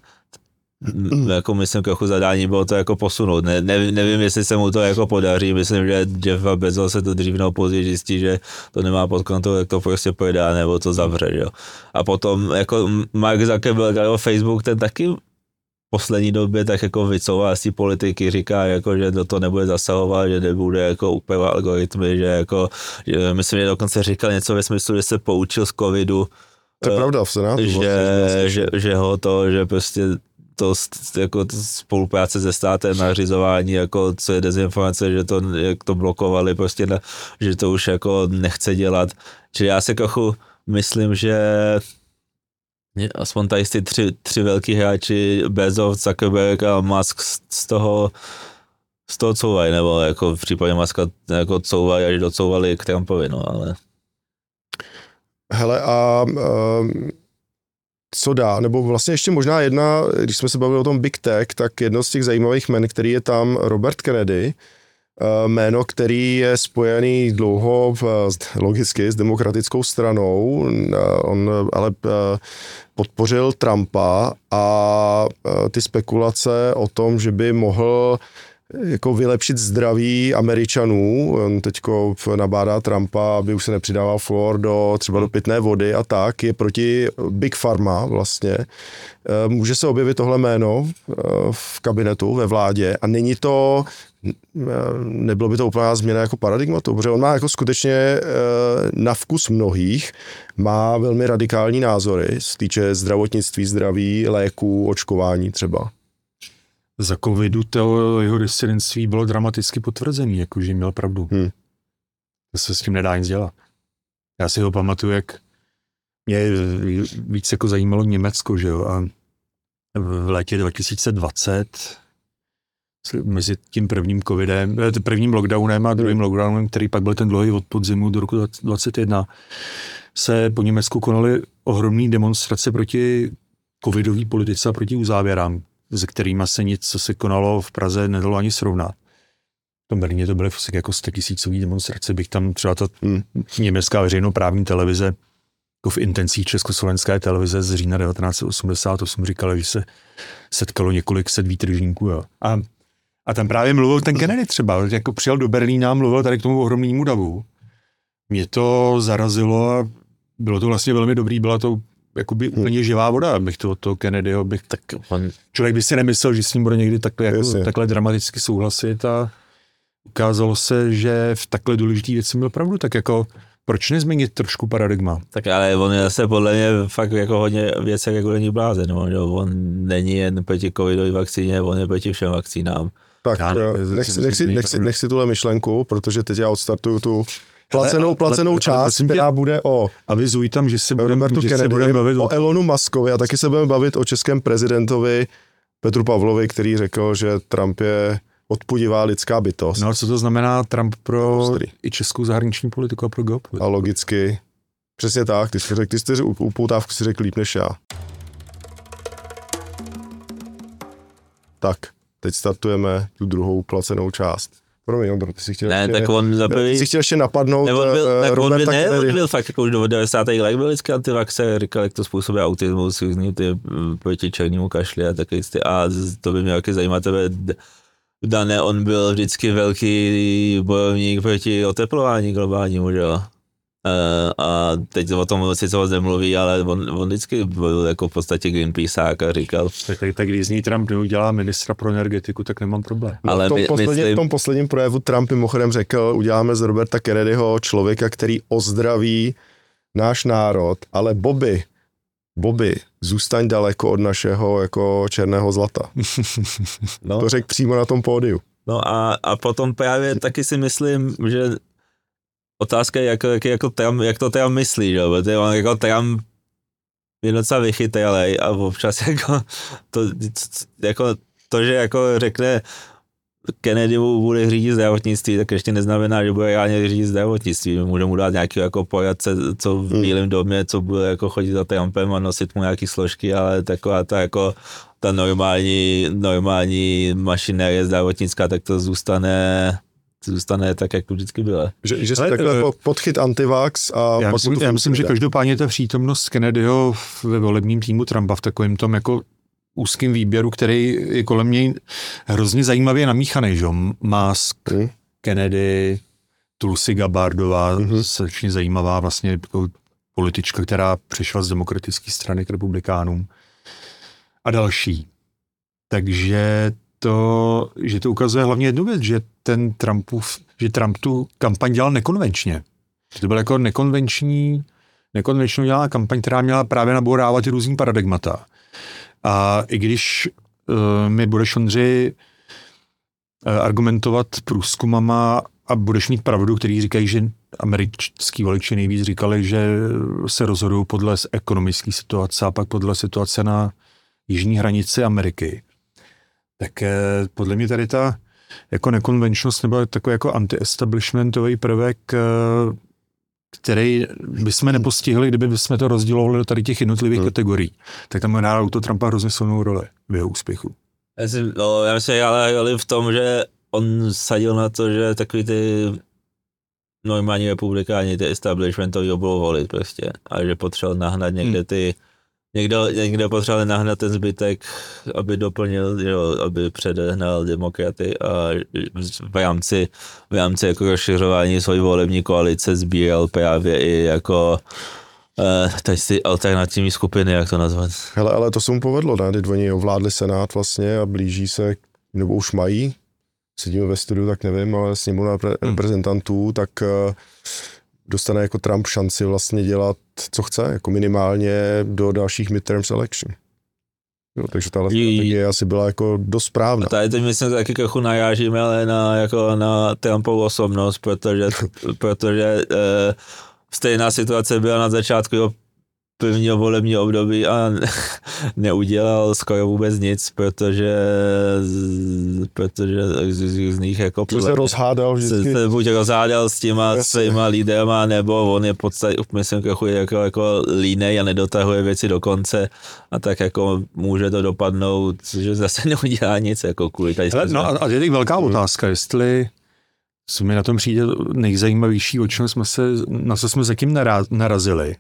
jako myslím, jako zadání bylo to jako posunout. Ne, ne, nevím, jestli se mu to jako podaří, myslím, že Jeff Bezos se to dřív nebo později zjistí, že to nemá pod kontrolou, jak to prostě pojede, nebo to zavře, jo. A potom jako Mark Zuckerberg a Facebook, ten taky poslední době tak jako vycouvá z té politiky, říká, jako, že do toho nebude zasahovat, že nebude jako upravovat algoritmy, že jako, že myslím, že dokonce říkal něco ve smyslu, že se poučil z covidu. To je pravda v Senátu. Že, vlastně. že, že ho to, že prostě to jako spolupráce se státem, nařizování, jako co je dezinformace, že to, jak to blokovali, prostě na, že to už jako nechce dělat. Čili já se trochu myslím, že aspoň tady ty tři, tři velký hráči, Bezos, Zuckerberg a Musk z toho, z toho couvají, nebo jako v případě Muska jako couvají, až docouvali k Trumpovi, no, ale... Hele, a um, co dá? Nebo vlastně ještě možná jedna, když jsme se bavili o tom Big Tech, tak jedno z těch zajímavých jmen, který je tam, Robert Kennedy, jméno, který je spojený dlouho logicky s demokratickou stranou, on ale podpořil Trumpa a ty spekulace o tom, že by mohl jako vylepšit zdraví Američanů, on teďko nabádá Trumpa, aby už se nepřidával fluor do, třeba do pitné vody a tak, je proti Big Pharma vlastně. Může se objevit tohle jméno v kabinetu, ve vládě a není to, nebylo by to úplná změna jako paradigmatu, protože on má jako skutečně na vkus mnohých, má velmi radikální názory, se týče zdravotnictví, zdraví, léků, očkování třeba. Za covidu to jeho disidentství bylo dramaticky potvrzený, jakože měl pravdu. Hmm. To se s tím nedá nic dělat. Já si ho pamatuju, jak mě víc jako zajímalo Německo, že jo, a v létě dva tisíce dvacet mezi tím prvním covidem, prvním lockdownem a druhým lockdownem, který pak byl ten dlouhý od podzimu do roku dvacet jedna, se po Německu konaly ohromné demonstrace proti covidové politice a proti uzávěrám, se kterýma se nic, co se konalo v Praze, nedalo ani srovnat. V tom Berlíně to byly jako statisícový demonstrace, bych tam třeba ta hmm. německá veřejnoprávní televize, jako v intencích československé televize z října devatenáct set osmdesát osm říkala, že se setkalo několik set výtržníků. Jo. A, a tam právě mluvil ten Kennedy třeba, jako přijel do Berlína a mluvil tady k tomu ohromnému davu. Mě to zarazilo a bylo to vlastně velmi dobrý, byla to jakoby úplně živá voda, abych to od toho Kennedyho, bych tak, on, člověk by si nemyslel, že s ním bude někdy takhle, jako, takhle dramaticky souhlasit a ukázalo se, že v takhle důležitý věci měl pravdu, tak jako proč nezměnit trošku paradigma? Tak ale on je zase podle mě fakt jako hodně věcí jako není blázen, no, on není jen proti covidové vakcíně, on je proti všem vakcínám. Tak já, nech, si, nech, si, nech, si, nech si tuhle myšlenku, protože teď já odstartuju tu placenou, placenou ale, část, ale, která bude o... Avizuj tam, že se budeme bude bavit o, o Elonu Muskovi a taky se budeme bavit o českém prezidentovi Petru Pavlovi, který řekl, že Trump je odpudivá lidská bytost. No a co to znamená Trump pro Ostrý. I českou zahraniční politiku a pro geopolitiku? A logicky, přesně tak, ty jsi řekl, ty jsi upoutávku si řekl líp než já. Tak, teď startujeme tu druhou placenou část. Promiň, Ondro, ty jsi chtěl ne, ještě, tak on zaprvé, ty jsi chtěl ještě napadnout ne, on byl, uh, tak on byl, ne, Kennedy. On byl fakt jako už do devadesátých let byl vždycky antivaxer, říkal, jak to způsobuje autismus, různý ty proti černému kašli a taky ty, a to by mě taky zajímat tebe, Dane, on byl vždycky velký bojovník proti oteplování globálnímu, že jo. A teď o tom sice moc nemluví, ale on, on vždycky byl jako v podstatě Greenpeaceák a říkal. Tak, tak, tak když z ní Trump neudělá ministra pro energetiku, tak nemám problém. No, ale v, tom my, poslední, myslím... v tom posledním projevu Trump mimochodem řekl, uděláme z Roberta Kennedyho člověka, který ozdraví náš národ, ale Bobby, Bobby, zůstaň daleko od našeho jako černého zlata. No. To řekl přímo na tom pódiu. No a, a potom právě taky si myslím, že otázka je, jak, jak, jako Trump, jak to Trump myslí, že? Protože on jako Trump je docela vychytralej a občas jako to, jako to, že jako řekne Kennedy mu bude řídit zdravotnictví, tak ještě neznamená, že bude reálně řídit zdravotnictví. Může mu dát nějaký jako poradce, co v Bílém domě, co bude jako chodit za Trumpem a nosit mu nějaký složky, ale taková ta jako ta normální, normální mašinérie zdravotnická, tak to zůstane zůstane tak, jak to vždycky bylo. Že, že se takhle uh, podchyt antivax a... Já myslím, já myslím že každopádně ta přítomnost Kennedyho ve volebním týmu Trumpa v takovém tom jako úzkým výběru, který je kolem něj hrozně zajímavě namíchaný, že? Musk, hmm. Kennedy, Tulsi Gabbardová, hmm. strašně zajímavá vlastně jako politička, která přešla z demokratické strany k republikánům a další. Takže to, že to ukazuje hlavně jednu věc, že ten Trumpův, že Trump tu kampaň dělal nekonvenčně. Že to byl jako nekonvenční, nekonvenčně dělala kampaň, která měla právě nabourávat různý paradigmata. A i když uh, mi budeš, Ondřej, uh, argumentovat průzkumama a budeš mít pravdu, který říkají, že američtí voliči nejvíc říkali, že se rozhodují podle ekonomické situace a pak podle situace na jižní hranici Ameriky. Tak eh, podle mě tady ta jako nekonvenčnost nebo takový jako anti-establishmentový prvek, eh, který bychom nepostihli, kdyby bychom to rozdělovali do tady těch jednotlivých hmm. kategorií. Tak tam hrálo auto Trumpa hrozně silnou roli v jeho úspěchu. Já, si, no, já myslím, ale v tom, že on sadil na to, že takový ty normální republikáni, ty establishmentový budou volit prostě. A že potřeboval nahnat někde ty, někdo, někde potřeboval nahnat ten zbytek, aby doplnil, jo, aby předehnal demokraty a v rámci, v rámci jako rozšiřování svojí volební koalice sbíral právě i jako Uh, teď si alternativní skupiny, jak to nazvat. Hele, ale to se mu povedlo, ne? Teď oni ovládli Senát vlastně a blíží se, nebo už mají, sedíme ve studiu, tak nevím, ale sněmovna reprezentantů, hmm. tak uh, dostane jako Trump šanci vlastně dělat, co chce, jako minimálně do dalších midterms election. Jo, takže tahle strategie asi byla jako dost správná. A tady teď myslím, že taky trochu narážíme, ale na, jako na Trumpovu osobnost, protože, protože uh, stejná situace byla na začátku jeho prvního volebního období a neudělal skoro vůbec nic, protože protože z různých jako to se rozhádal vždycky. Se, se buď rozhádal s těma svýma líderama, nebo on je podstatě, myslím, trochu jako, jako línej a nedotahuje věci do konce a tak jako může to dopadnout, že zase neudělá nic jako kvůli tady. Hele, no a je teď velká otázka, jestli co mi na tom přijde nejzajímavější, o čem jsme se, na co jsme se kým narazili.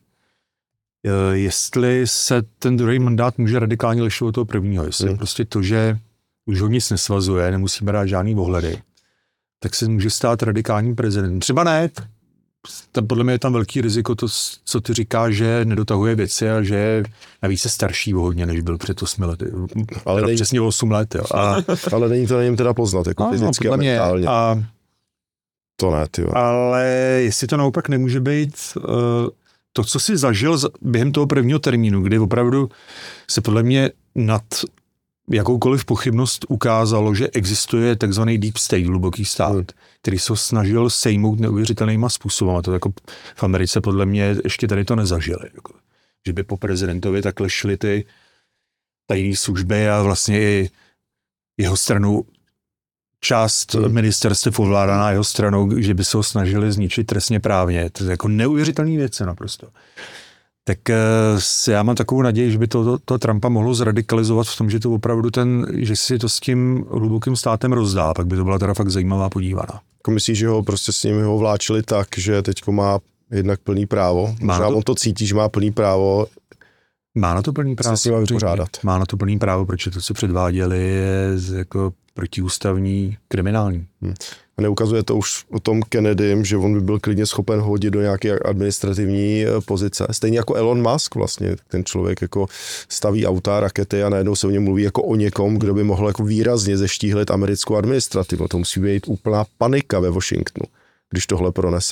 Jestli se ten druhý mandát může radikálně lišit od toho prvního, jestli hmm. prostě to, že už ho nic nesvazuje, nemusí brát žádný ohledy, tak se může stát radikálním prezidentem. Třeba ne, tam podle mě je tam velký riziko to, co ty říkáš, že nedotahuje věci a že navíc je starší hodně, než byl před osmi lety. Ale nej... přesně osm let. Jo. A... ale není to na něm teda poznat, jako no, fyzicky no, a mentálně. A... To ne, ty. Ale jestli to naopak nemůže být uh, to, co jsi zažil během toho prvního termínu, kdy opravdu se podle mě nad jakoukoliv pochybnost ukázalo, že existuje takzvaný deep state, hluboký stát, hmm. který se snažil sejmout neuvěřitelnýma způsobem. A to jako v Americe podle mě ještě tady to nezažili. Jako, že by po prezidentovi takhle šly ty tajné služby a vlastně i jeho stranu část hmm. ministerstev ovládaná jeho stranou, že by se ho snažili zničit trestně právně. To je jako neuvěřitelný věc naprosto. Tak uh, já mám takovou naději, že by to, to, to Trumpa mohlo zradikalizovat v tom, že to opravdu ten, že si to s tím hlubokým státem rozdá, pak by to byla teda fakt zajímavá podívaná. Jako myslíš, že ho prostě s nimi ho vláčili tak, že teďko má jednak plný právo, možná to... on to cítí, že má plný právo, má na to plný právo, se s ním vypořádat. Má na to plný právo, protože to, co předváděli, je jako protiústavní, kriminální. Hmm. A neukazuje to už o tom Kennedym, že on by byl klidně schopen hodit do nějaké administrativní pozice. Stejně jako Elon Musk vlastně, ten člověk jako staví auta, rakety a najednou se o něm mluví jako o někom, kdo by mohl jako výrazně zeštíhlit americkou administrativu. To musí být úplná panika ve Washingtonu, když tohle pronese.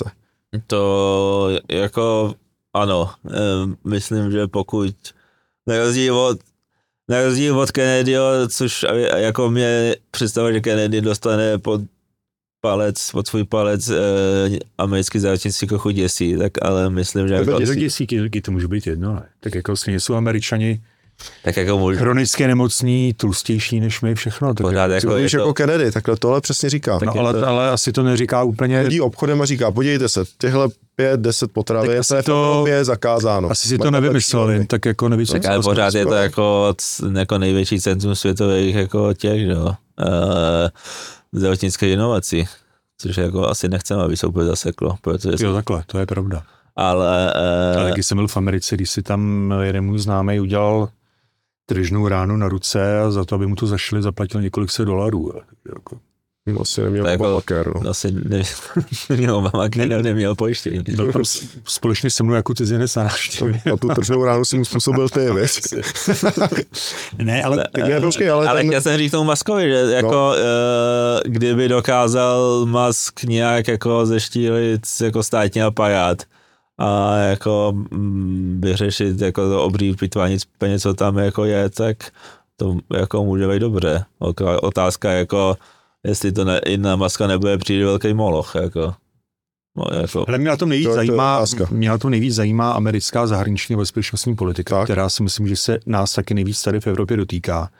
To jako ano, myslím, že pokud na rozdíl od Na rozdíl od Kennedyho, což jako mě představuje, že Kennedy dostane pod palec, pod svůj palec eh, americký zdravotnictví trochu děsí, tak ale myslím, že... Jako to děsí, děsí, to může být jedno, ne? Tak jako vlastně jsou Američani tak jako může... chronicky nemocní, tlustější než my, všechno. Tak pořád jako, jako, to... jako Kennedy, takhle tohle přesně říká. No, ale, to... ale asi to neříká úplně... Chodí obchodem a říká, podívejte se, tyhle pět, deset potravin, to je to... je zakázáno. Asi si to nevymysleli, tak jako nevíc. Tak ale pořád je to jako, jako největší centrum světových jako těch, jo, uh, zdravotnických inovací, což jako asi nechceme, aby se úplně zaseklo. Protože... Jo, takhle, to je pravda. Ale... Uh... Ale taky jsem byl v Americe, když si tam jeden můj známej udělal tržnou ránu na ruce a za to, aby mu to zašili, zaplatil několik set dolarů. Jako. Asi neměl jako, Obamacare, no. Asi ne, neměl Obamacare, ne, neměl pojištění. Byl tam společně se mnou jako cizinec na návštěvě. A tu tržnou ránu si mu způsobil ty, víš? Ne, ale... Ne, počkej, ale, ale ten... chtěl jsem říct tomu Muskovi, že jako, no. uh, kdyby dokázal Musk nějak jako zeštílit jako státní aparát a jako mm, vyřešit jako to obří plýtvání peněz, co tam jako je, tak to jako může být dobře. Otázka jako, jestli to ne, i na Muska nebude přijít velký moloch, jako. No, jako. Ale mě na tom nejvíc to, zajímá, to mě na tom nejvíc zajímá americká zahraniční a bezpečnostní politika, tak. která si myslím, že se nás taky nejvíc tady v Evropě dotýká.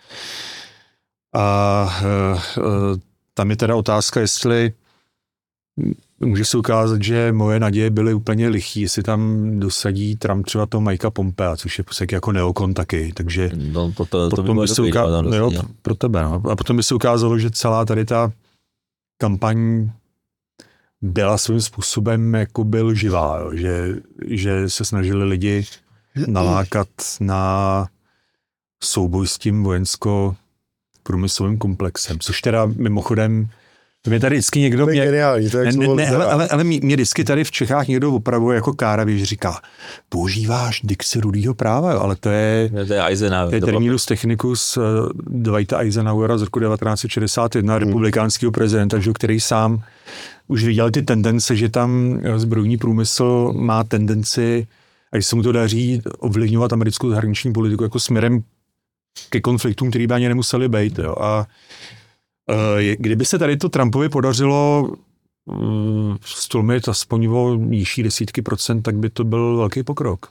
A uh, uh, tam je teda otázka, jestli může se ukázat, že moje naděje byly úplně lichý, jestli tam dosadí Trump třeba toho Mikea Pompea, což je prostě jako neokon taky, takže no, to, to, to potom by, by se ukázalo, jo, pro tebe, no. A potom by se ukázalo, že celá tady ta kampaň byla svým způsobem jako byl živá, jo, že, že se snažili lidi nalákat na souboj s tím vojensko-průmyslovým komplexem, což teda mimochodem to mě tady vždycky někdo... To je mě, geniální, to je ne, ne, ne, ale, ale, ale mě vždycky tady v Čechách někdo opravuje jako kára, když říká, používáš dikci rudýho práva, jo, ale to je... To je Eisenhower. To je terminus technicus uh, Dwighta Eisenhowera z roku devatenáct set šedesát jedna, hmm. republikánského prezidenta, že, který sám už viděl ty tendence, že tam zbrojní průmysl má tendenci, a když se mu to daří, ovlivňovat americkou zahraniční politiku jako směrem ke konfliktům, který by ani nemuseli být. Jo. A kdyby se tady to Trumpovi podařilo stolmit aspoň o nižší desítky procent, tak by to byl velký pokrok.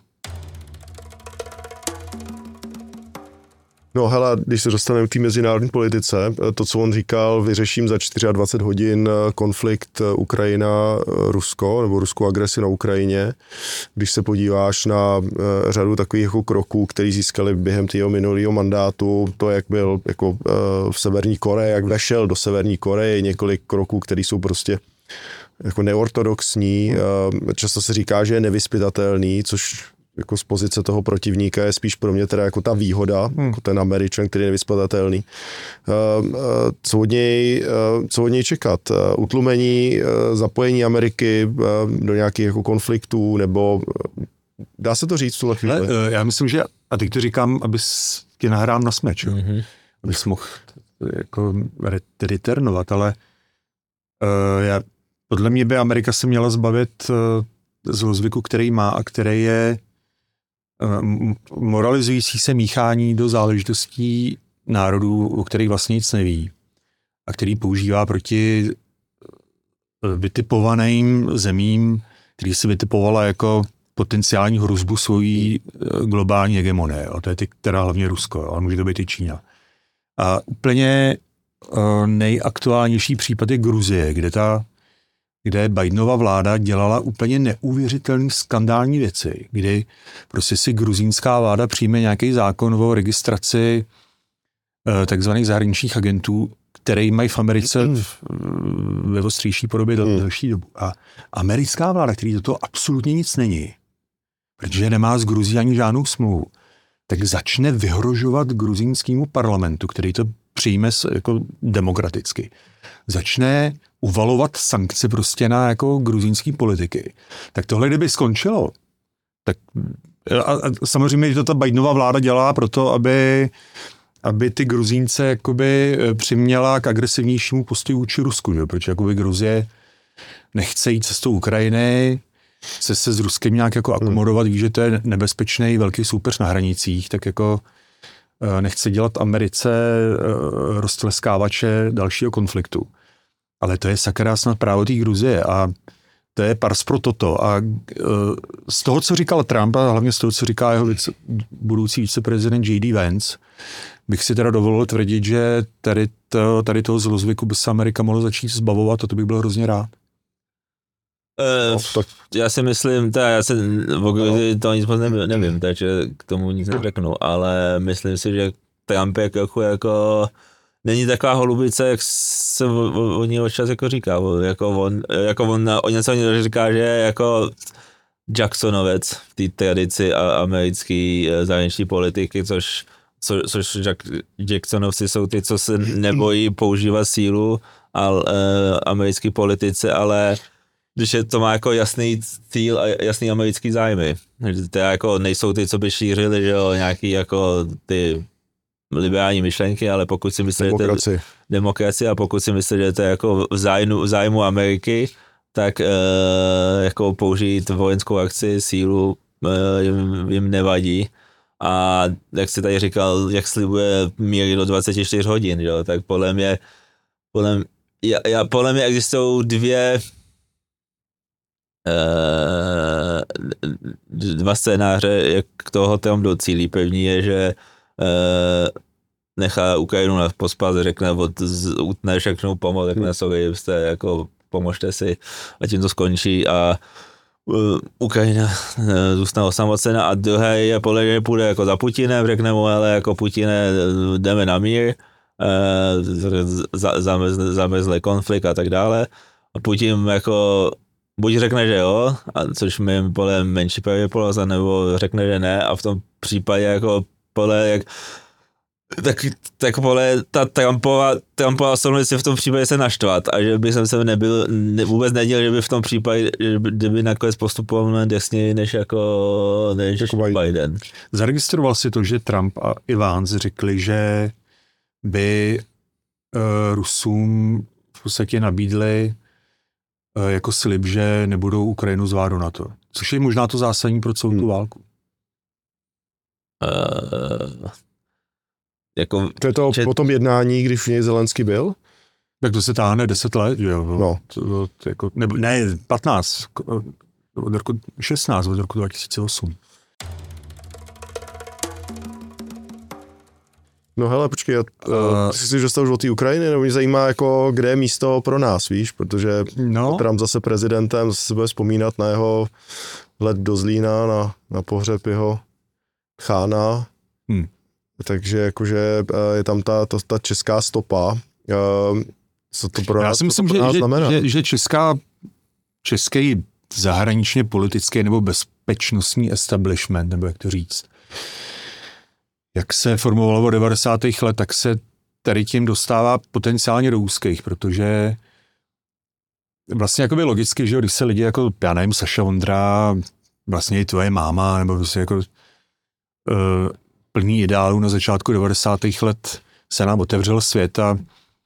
No hele, když se dostaneme k té mezinárodní politice, to, co on říkal, vyřeším za dvacet čtyři hodin konflikt Ukrajina-Rusko, nebo ruskou agresi na Ukrajině. Když se podíváš na řadu takových jako kroků, který získali během tého minulého mandátu, to, jak byl jako v Severní Koreji, jak vešel do Severní Koreje, několik kroků, které jsou prostě jako neortodoxní. Často se říká, že je nevyzpytatelný, což jako z pozice toho protivníka je spíš pro mě teda jako ta výhoda, hmm. jako ten Američan, který je nevyzpytatelný. Co od něj, co od něj čekat? Utlumení, zapojení Ameriky do nějakých jako konfliktů, nebo dá se to říct v tuhle chvíli? Ne, já myslím, že, a teď to říkám, abys tě nahrám na smeč, mm-hmm. abys mohl jako returnovat, ale uh, já, podle mě by Amerika se měla zbavit uh, zlozvyku, který má a který je moralizující se míchání do záležitostí národů, o kterých vlastně nic neví a který používá proti vytipovaným zemím, který si vytipovala jako potenciální hrozbu svojí globální hegemonie. A to je ty, teda hlavně Rusko, ale může to být i Čína. A úplně nejaktuálnější případ je Gruzie, kde ta kde Bidenova vláda dělala úplně neuvěřitelný skandální věci, kdy prostě si gruzínská vláda přijme nějaký zákon o registraci e, takzvaných zahraničních agentů, který mají v Americe v, ve ostřejší podobě další dobu. A americká vláda, který do toho absolutně nic není, protože nemá s Gruzí ani žádnou smlouvu, tak začne vyhrožovat gruzínskému parlamentu, který to přijme jako demokraticky. Začne uvalovat sankce prostě na jako gruzínský politiky. Tak tohle kdyby skončilo, tak a, a samozřejmě, že to ta Bidenova vláda dělá proto, aby, aby ty Gruzínce jakoby přiměla k agresivnějšímu postoji vůči Rusku, že? Protože jakoby Gruzie nechce jít cestou Ukrajiny, chce se s Ruskem nějak jako akomodovat, ví, že to je nebezpečný velký soupeř na hranicích, tak jako nechce dělat Americe roztleskávače dalšího konfliktu. Ale to je sakra snad právě té Gruzie a to je pars pro toto. A z toho, co říkal Trump a hlavně z toho, co říká jeho vice, budoucí viceprezident J D Vance, bych si teda dovolil tvrdit, že tady, to, tady toho zlozvyku by se Amerika mohla začít zbavovat a to bych byl hrozně rád. Uh, no, já si myslím, ta, já se to nic moc nevím, nevím, takže k tomu nic neřeknu, ale myslím si, že Trump je jako, jako není taková holubice, jak se o, o, o ní občas jako říká, jako on, jako on o něco říká, že je jako Jacksonovec v té tradici americké zahraniční politiky, což co, což Jack, Jacksonovci jsou ty, co se nebojí používat sílu a uh, americké politice, ale když je to má jako jasný cíl a jasný americký zájmy. To jako nejsou ty, co by šířili, že jo, nějaký jako ty liberální myšlenky, ale pokud si myslíte, demokracie. demokracie a pokud si myslíte, že to je jako v zájmu, v zájmu Ameriky, tak e, jako použít vojenskou akci, sílu e, jim, jim nevadí. A jak jsi tady říkal, jak slibuje mír do dvacet čtyři hodin, jo, tak podle mě, podle mě, já, já, podle mě existují dvě e, dva scénáře, jak toho Trump docílí. První je, že e, nechá Ukrajinu na pospas, řekne, od, utne všechnou pomoc, řekne, sorry, jste jako pomožte si a tím to skončí a uh, Ukrajina uh, zůstane osamocena a druhé je podle mě půjde jako za Putinem, řekne mu, ale jako Putine jdeme na mír, uh, zamezle, zamezle konflikt a tak dále a Putin jako buď řekne, že jo, a což mi podle menší pravděpodobnost, nebo řekne, že ne a v tom případě jako podle jak tak, tak podle ta Trumpova, Trumpova osobnost si v tom případě se naštvat a že by jsem se nebyl, ne, vůbec nedělal, že by v tom případě, že by, kdyby nakonec postupoval mnohem jasněji než jako, než jako Biden. Zaregistroval si to, že Trump a Vance řekli, že by uh, Rusům v podstatě nabídli uh, jako slib, že nebudou Ukrajinu zvát do NATO. Což je možná to zásadní pro celou tu válku. Uh... Jako, to je to že... po tom jednání, když v něj Zelenský byl? Tak to se táhne deset let, že jo? No. To, to jako, ne, ne, patnáct, od roku šestnáct, od roku dva tisíce osm. No hele, počkej, uh, ty jsi dostal už od té Ukrajiny, nebo mě zajímá, jako, kde je místo pro nás, víš, protože no. Trump zase prezidentem, zase bude vzpomínat na jeho let do Zlína, na, na pohřeb jeho chána. Hmm. Takže jakože je tam ta, ta, ta česká stopa. Co to pro nás, Já si myslím, že, že, že česká, český zahraničně politický nebo bezpečnostní establishment, nebo jak to říct, jak se formovalo v devadesátých let, tak se tady tím dostává potenciálně do úzkých, protože vlastně jakoby logicky, že když se lidi jako, já nevím, Saša Vondra, vlastně i tvoje máma, nebo prostě jako uh, plný ideálů na začátku devadesátých let se nám otevřel svět a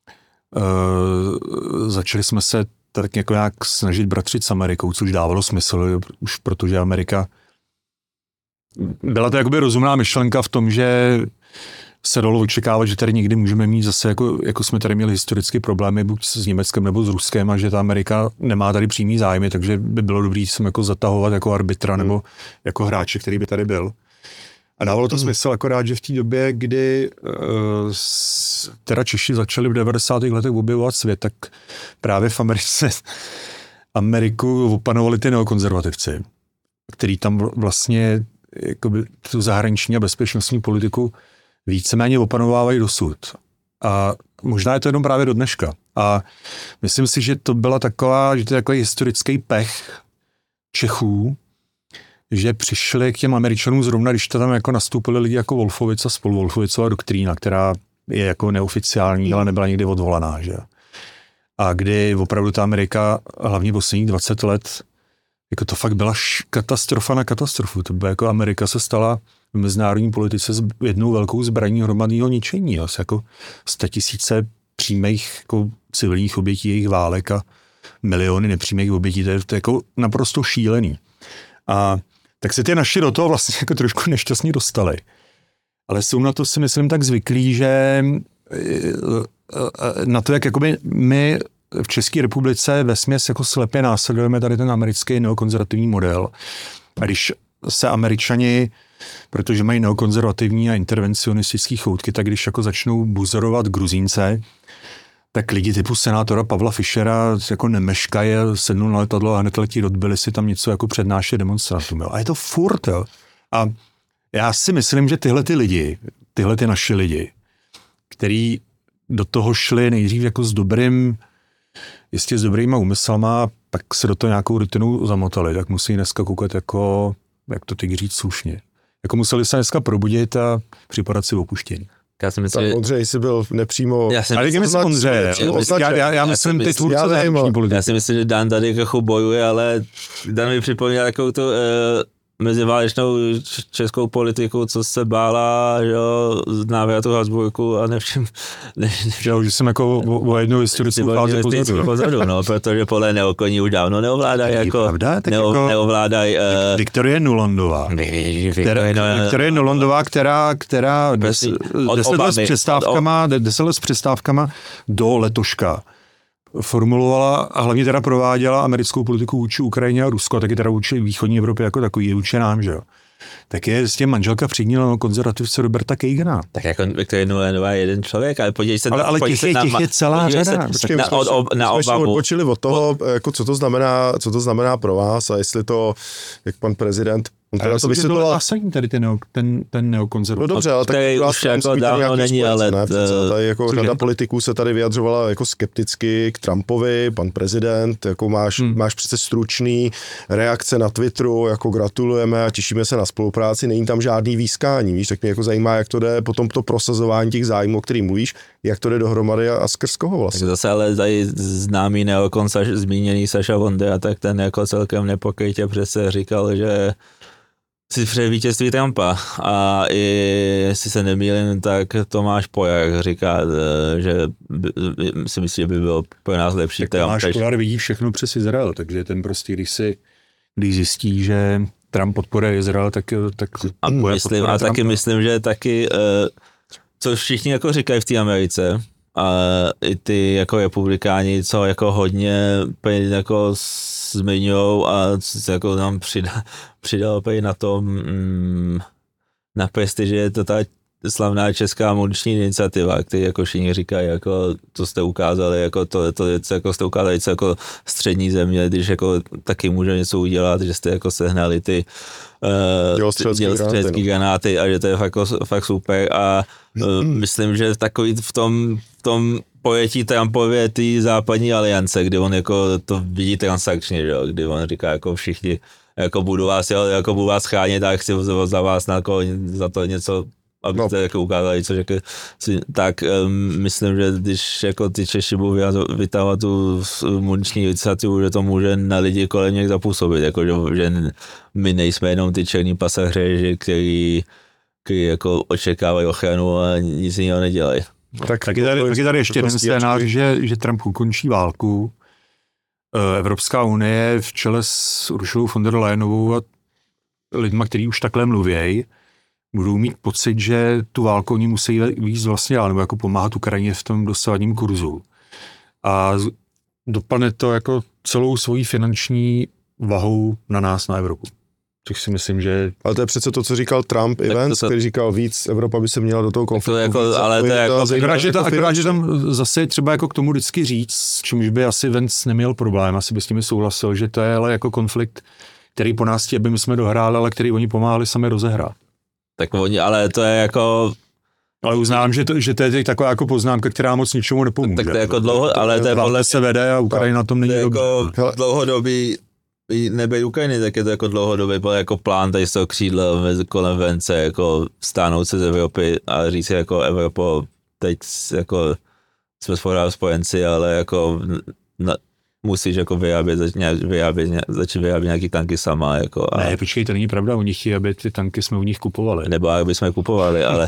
uh, začali jsme se tak jako nějak snažit bratřit s Amerikou, což dávalo smysl, už protože Amerika byla to jakoby rozumná myšlenka v tom, že se dalo očekávat, že tady někdy můžeme mít zase, jako, jako jsme tady měli historicky problémy buď s Německem nebo s Ruskem a že ta Amerika nemá tady přímý zájmy, takže by bylo dobrý sem jako zatahovat jako arbitra nebo jako hráče, který by tady byl. A dávalo to smysl akorát, že v té době, kdy uh, teda Češi začali v devadesátých letech objevovat svět, tak právě v Americe Ameriku opanovali ty neokonzervativci, který tam vlastně jakoby, tu zahraniční a bezpečnostní politiku víceméně opanovávají dosud. A možná je to jenom právě do dneška. A myslím si, že to byla taková, že to je takový historický pech Čechů, že přišli k těm Američanům zrovna, když to tam jako nastoupili lidi jako Wolfowitz a spolu Wolfowicová doktrína, která je jako neoficiální, ale nebyla nikdy odvolaná, že? A kdy opravdu ta Amerika, hlavně posledních dvacet let, jako to fakt byla katastrofa na katastrofu. To byla jako Amerika se stala v mezinárodní politice jednou velkou zbraní hromadného ničení. Asi jako statisíce přímých jako civilních obětí jejich válek a miliony nepřímých obětí. To je, to je jako naprosto šílený. A tak se ty naši do toho vlastně jako trošku nešťastně dostali. Ale jsou na to, si myslím, tak zvyklí, že na to, jak jakoby my v České republice vesměs jako slepě následujeme tady ten americký neokonzervativní model. A když se Američani, protože mají neokonzervativní a intervencionistický choutky, tak když jako začnou buzerovat Gruzínce, tak lidi typu senátora Pavla Fischera jako nemeškají, sednou na letadlo a hned letí do Tbilisi tam něco jako přednášet demonstrantům. A je to furt. Jo. A já si myslím, že tyhle ty lidi, tyhle ty naši lidi, který do toho šli nejdřív jako s dobrým, jistě s dobrýma úmyslama, pak se do toho nějakou rutinou zamotali, tak musí dneska koukat jako, jak to teď říct slušně, jako museli se dneska probudit a připadat si opuštění. Já si myslím, tak že... Ondřej jsi byl nepřímo... Já si ale myslím, myslím Ondřeje, já, já, já myslím ty tvůrce zahraniční politiky. Já si myslím, že Dan tady jako bojuje, ale Dan mi připomněl takovou tu... Uh, meziválečnou českou politiku, co se bála, že jo, z návratu Habsburku a nevšim, ne, nevšim. Že jsem jako o, o jednou historickou fázi pozadu. pozadu, no, protože podle neokoní už dávno neovládají, jako, pravda, tak neo, jako neovládají. Uh, Viktorie Nulandová. Viktorie Nulandová, která, která deset let s přestávkama, deset let s přestávkama do letoška formulovala a hlavně teda prováděla americkou politiku vůči Ukrajině a Rusku, a taky teda vůči východní Evropě jako takový, je vůči nám, že jo. Tak je s tím manželka přigníla konzervativce Roberta Kagan'a. Tak jako Viktorie Nulandová je jeden člověk, ale podívej se... Ale, ale těch, je, těch je celá řada. Počkej, na, od, ob, na jsme obavu. Odpočili od toho, jako co to znamená, co to znamená pro vás a jestli to, jak pan prezident... On teda to vysvětloval zásadní tady ten, neo, ten, ten neokonzervativní. No dobře, ale tak už jako dávno není, ale... Ne, tady jako řada politiků se tady vyjadřovala jako skepticky k Trumpovi, pan prezident, jako máš, hmm. máš přece stručný reakce na Twitteru, jako gratulujeme a těšíme se na spolupráci, není tam žádný výskání, víš, tak mě jako zajímá, jak to jde potom to prosazování těch zájmů, o kterých mluvíš, jak to jde dohromady a, a skrz koho vlastně. Tak zase ale tady známý neokon zmíněný Saša Vonda, tak ten jako celkem nepokrytě přece říkal, že si přeje vítězství Trumpa a i, jestli se nemýlím, tak Tomáš Pojar říká, že by, si myslí, že by bylo pro nás lepší tak Trump. Tomáš Pojar vidí všechno přes Izrael, takže ten prostě, když si když zjistí, že Trump podporuje Izrael, tak, tak a, myslím, a taky myslím, že taky, co všichni jako říkají v té Americe, a i ty jako republikáni, co jako hodně jako zmiňujou a jako nám přidá, přidal na tom mm, na prestiži je to ta slavná česká muniční iniciativa, který jako všichni říkají, jako to jste ukázali, jako to, to jako jste ukázali, co jako střední země, když jako taky může něco udělat, že jste jako sehnali ty uh, dělostřelecké granáty a že to je fakt, fakt super a uh, myslím, že takový v tom, v tom pojetí Trumpově ty západní aliance, kdy on jako to vidí transakčně, že? Kdy on říká jako všichni, jako budu vás, jako budu vás chránit, tak chci za vás na jako, za to něco, abyste no. jako ukázali, co řekl, tak um, myslím, že když jako ty Češi budou vytávat tu muniční iniciativu, že to může na lidi kolem něk zapůsobit, jako že, že my nejsme jenom ty černí pasažéři, který, který jako očekávají ochranu a nic jiného nedělají. Tak, tak, je tady, tak je tady ještě jeden scénář, že, že Trump ukončí válku. Evropská unie v čele s Ursulou von der Leyenovou a lidma, kteří už takhle mluvějí, budou mít pocit, že tu válku oni musí víc vlastně, nebo jako pomáhat Ukrajině v tom dosavadním kurzu. A dopadne to jako celou svojí finanční vahou na nás, na Evropu. Což si myslím, že... Ale to je přece to, co říkal Trump i Vance, který říkal víc, Evropa by se měla do toho konfliktu. Jako, ale to je jako... Akorát, že, ta, akorát, že tam zase třeba jako k tomu vždycky říct, s čímž by asi Vance neměl problém, asi by s nimi souhlasil, že to je ale jako konflikt, který po nás chtějí, aby my jsme dohráli, ale který oni pomáhali sami rozehrát. Tak oni, ale to je jako... Ale uznám, že to, že to je taková jako poznámka, která moc ničemu nepomůže. Tak to je jako dlouho, ale to je podle se vede a Ukrajina na tom není dobře. To je jako dlouhodobý nebej Ukrajiny, tak je to jako dlouhodobý jako plán tady z toho křídla kolem Vence, jako stáhnout se z Evropy a říct si jako Evropo, teď jako jsme spojenci, ale jako na, musíš jako vyrábět, začít vyrábět, začít vyrábět nějaký tanky sama. Jako, a... Ne, počkej, to není pravda, oni chtějí, aby ty tanky jsme u nich kupovali. Nebo aby jsme kupovali, ale,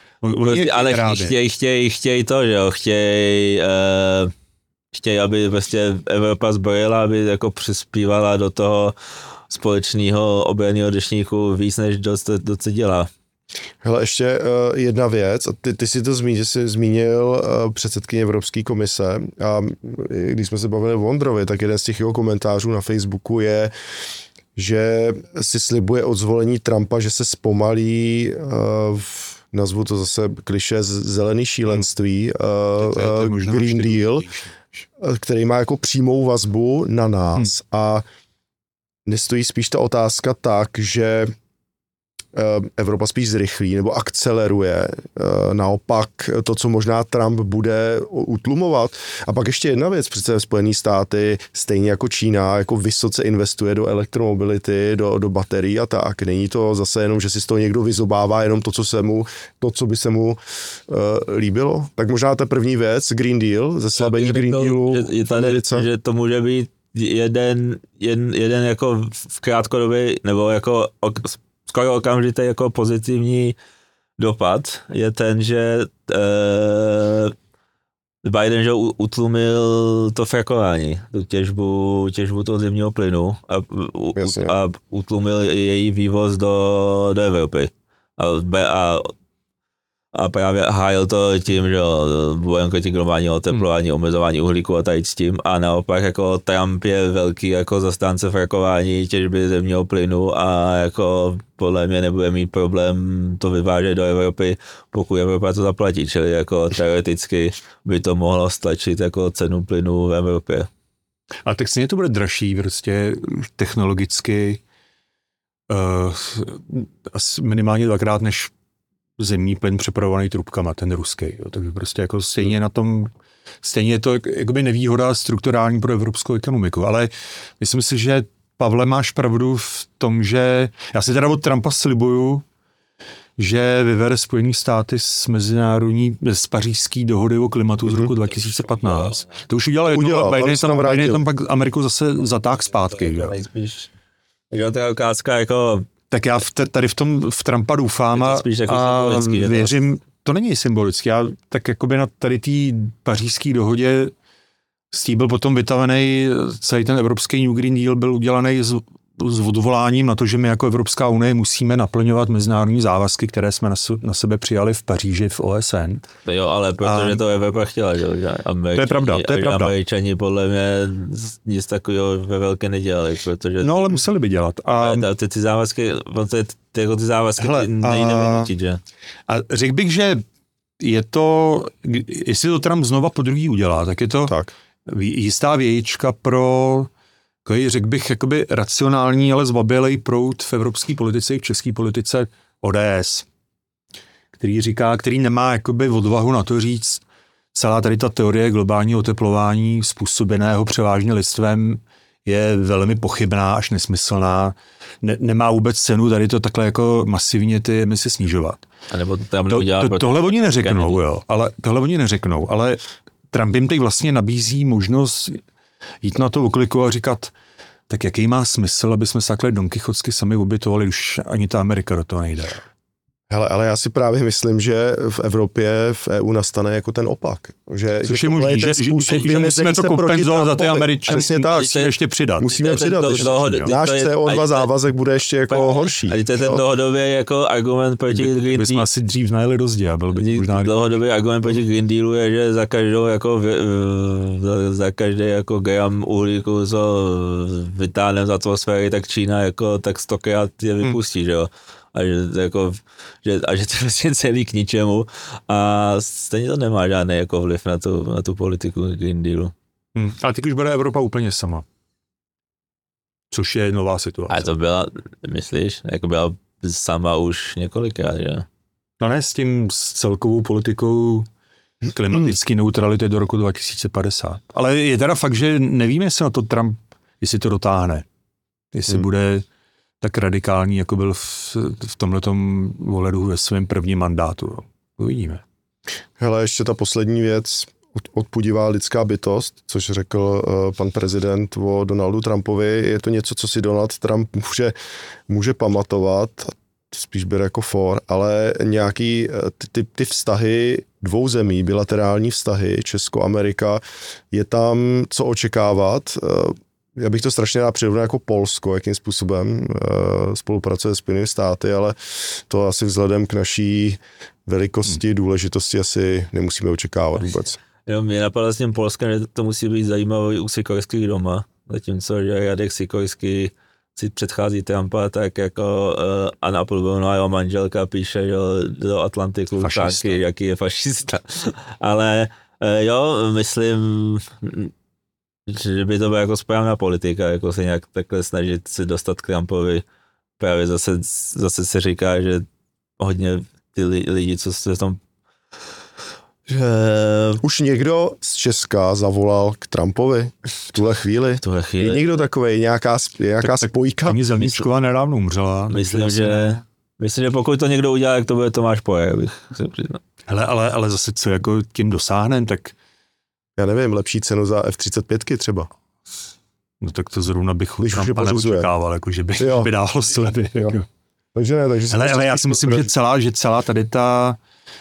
ale chtějí, chtějí, chtějí to, že jo, chtějí... Uh, chtějí, aby prostě Evropa zbrojila, aby jako přispívala do toho společného obranného deštníku víc, než do, do co dělá. Hele, ještě uh, jedna věc, a ty, ty jsi to zmínil, že jsi zmínil uh, předsedkyně Evropské komise a když jsme se bavili o Vondrovi, tak jeden z těch jeho komentářů na Facebooku je, že si slibuje od zvolení Trumpa, že se zpomalí uh, v nazvu to zase klišé zelený šílenství, uh, uh, Green Deal, který má jako přímou vazbu na nás. Hmm. A nestojí spíš ta otázka tak, že Evropa spíš zrychlí nebo akceleruje naopak to, co možná Trump bude utlumovat. A pak ještě jedna věc, přece Spojené státy, stejně jako Čína, jako vysoce investuje do elektromobility, do, do baterií a tak. Není to zase jenom, že si z toho někdo vyzobává jenom to, co se mu, to, co by se mu uh, líbilo. Tak možná ta první věc, Green Deal, zeslabení Green Dealu v Americe. Že to může být jeden, jeden, jeden jako v krátkodobě, nebo jako ok, skoro okamžitý jako pozitivní dopad je ten, že uh, Biden, že utlumil to frakování, tu těžbu, těžbu toho zemního plynu a, a utlumil její vývoz do, do Evropy. A, a, a právě hájil to tím, že bojem proti globálního oteplování, hmm. omezování uhlíku a tady s tím. A naopak jako Trump je velký jako zastánce frakování, těžby zemního plynu a jako podle mě nebude mít problém to vyvážet do Evropy, pokud Evropa to zaplatí. Čili jako teoreticky by to mohlo stlačit jako cenu plynu v Evropě. Ale tak stejně to bude dražší prostě technologicky uh, minimálně dvakrát než zemní plyn přepravovaný trubkama, ten ruský. Jo. Takže prostě jako stejně na tom, stejně je to jakoby nevýhoda strukturální pro evropskou ekonomiku. Ale myslím si, že Pavle, máš pravdu v tom, že já si teda od Trumpa slibuju, že vyvede Spojené státy z mezinárodní, z pařížské dohody o klimatu z roku dva tisíce patnáct. To už udělal jednou, a Biden tam, Biden tam pak Ameriku zase zatáhl zpátky. Jo, to je ukázka jako... Tak já v t- tady v tom v Trumpa doufám a, jako a věřím, to není symbolický, já tak jakoby na tady té pařížské dohodě s tím byl potom vytavený, celý ten evropský New Green Deal byl udělaný s, s odvoláním na to, že my jako Evropská unie musíme naplňovat mezinárodní závazky, které jsme na, na sebe přijali v Paříži v O S N. To jo, ale protože a, to Evropa chtěla, že Američani, to je pravda, to je pravda. Američani podle mě nic takového ve velké nedělali, protože... No ale museli by dělat. A ty, ty závazky, ty, ty, ty závazky hele, nejde vynutit, že? A řekl bych, že je to, jestli to Trump znova po druhý udělá, tak je to tak. jistá vějička pro... řekl bych, jakoby racionální, ale zbabělej proud v evropské politice i v české politice O D S, který říká, který nemá jakoby odvahu na to říct, celá tady ta teorie globálního oteplování způsobeného převážně lidstvem je velmi pochybná až nesmyslná. Ne, nemá vůbec cenu tady to takhle jako masivně ty emise snižovat. A nebo to tam to, to, tohle oni neřeknou, jo, ale tohle oni neřeknou, ale Trump jim teď vlastně nabízí možnost jít na to okliku a říkat, tak jaký má smysl, aby jsme se takhle donkychotsky sami obětovali, už ani ta Amerika do toho nejde. Hele, ale já si právě myslím, že v Evropě, v E U nastane jako ten opak. Že, Což je možný, že, způsob, že, že musíme to kompenzovat za ty Američany, musíme ještě přidat. Musíme přidat. To, to, to, náš C O dva závazek bude ještě jako to, horší. A to je ten dlouhodobý jako argument proti Green Dealu. Bychom asi dřív najeli do zdi a byl by možná... Dlouhodobý argument proti Green Dealu je, že za každou jako, za každý jako gram uhlíku, co vytáhneme z atmosféry, tak Čína jako tak stokrát je vypustí, hmm. že jo. A že, jako, že, a že to je vlastně celý k ničemu a stejně to nemá žádný jako vliv na tu, na tu politiku Green Dealu. Hmm, ale teď už bude Evropa úplně sama. Což je nová situace. A to byla, myslíš, jako byla sama už několikrát, že? No ne, s tím s celkovou politikou klimatické neutrality do roku dva tisíce padesát. Ale je teda fakt, že nevíme, jestli na to Trump, jestli to dotáhne. Jestli hmm. bude tak radikální, jako byl v, v tomhletom ohledu ve svém prvním mandátu. Uvidíme. Hele, ještě ta poslední věc, odpudivá lidská bytost, což řekl uh, pan prezident o Donaldu Trumpovi. Je to něco, co si Donald Trump může, může pamatovat, spíš bere jako for, ale nějaký ty, ty, ty vztahy dvou zemí, bilaterální vztahy, Česko-Amerika, je tam co očekávat. Uh, Já bych to strašně rád přirovnal jako Polsko, jakým způsobem e, spolupracuje s Spojenými státy, ale to asi vzhledem k naší velikosti, hmm. důležitosti asi nemusíme očekávat vůbec. Jo, mě napadlo s tím Polskem, že to musí být zajímavé u Sikorských doma, zatímco že Radek Sikorský si předchází Trumpa, tak jako uh, Anna Polbonová, jeho manželka, píše že do Atlantiku články, jaký je fašista. Ale uh, jo, myslím... že by to byla jako správná politika, jako se nějak takhle snažit se dostat k Trumpovi právě zase, zase se říká, že hodně ty lidi, co se tam že... Už někdo z Česka zavolal k Trumpovi v tuhle chvíli? V tuhle chvíli. Je někdo takovej, nějaká, nějaká tak, spojka? Ani Zelníčková nedávno umřela. Myslím, že, myslím, že pokud to někdo udělá, jak to bude Tomáš Poje, abych se přiznal. Hele, ale, ale zase co jako tím dosáhnem, tak... Já nevím, lepší cenu za F třicet pět třeba. No tak to zrovna bych Když Trumpa neočekával, jako, že by, by dával sledy. Jako. Takže ne, takže... Hele, ale já si myslím, že celá, že celá tady ta...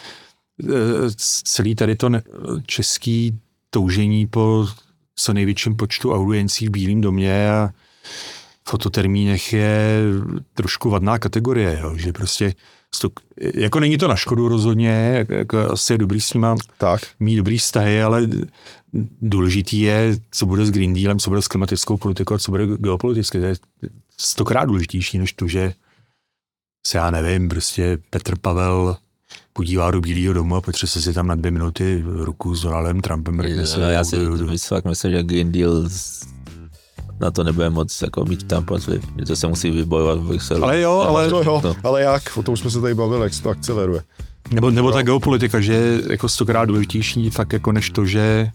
celý tady to český toužení po co největším počtu audiencí v Bílém domě a fototermínech je trošku vadná kategorie, jo, že prostě sto, jako není to na škodu rozhodně, jako asi je dobrý s nima tak. mít dobrý vztahy, ale důležitý je, co bude s Green Dealem, co bude s klimatickou politikou a co bude geopoliticky. To je stokrát důležitější, než to, že se já nevím, prostě Petr Pavel podívá do Bílého domu a potře se si tam na dvě minuty ruku s Donaldem Trumpem. No, se já si fakt myslím, že Green Deal na to nebude moc jako mít tam vliv, že to se musí vybojovat v Bruselu. Ale jo, ale, no, jo, no. ale jak? O tom jsme se tady bavili, jak se to akceleruje. Nebo, nebo ta geopolitika, že je jako stokrát důležitější fakt jako než to, že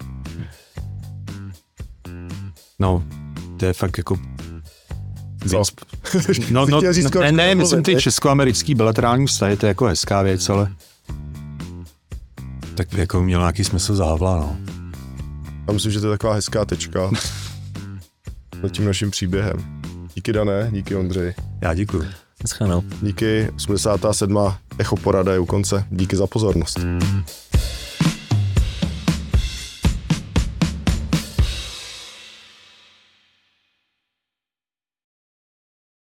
no, to je fakt jako Co? No, no, no ne, ne, myslím ty česko-americký bilaterální vztahy, to je jako hezká věc, ale tak jako měl nějaký smysl za Havla, no. Já myslím, že to je taková hezká tečka nad tím naším příběhem. Díky Dané, díky Ondřej. Já děkuji. Naschledanou. Díky, osmdesátá sedmá Echo porada je u konce. Díky za pozornost.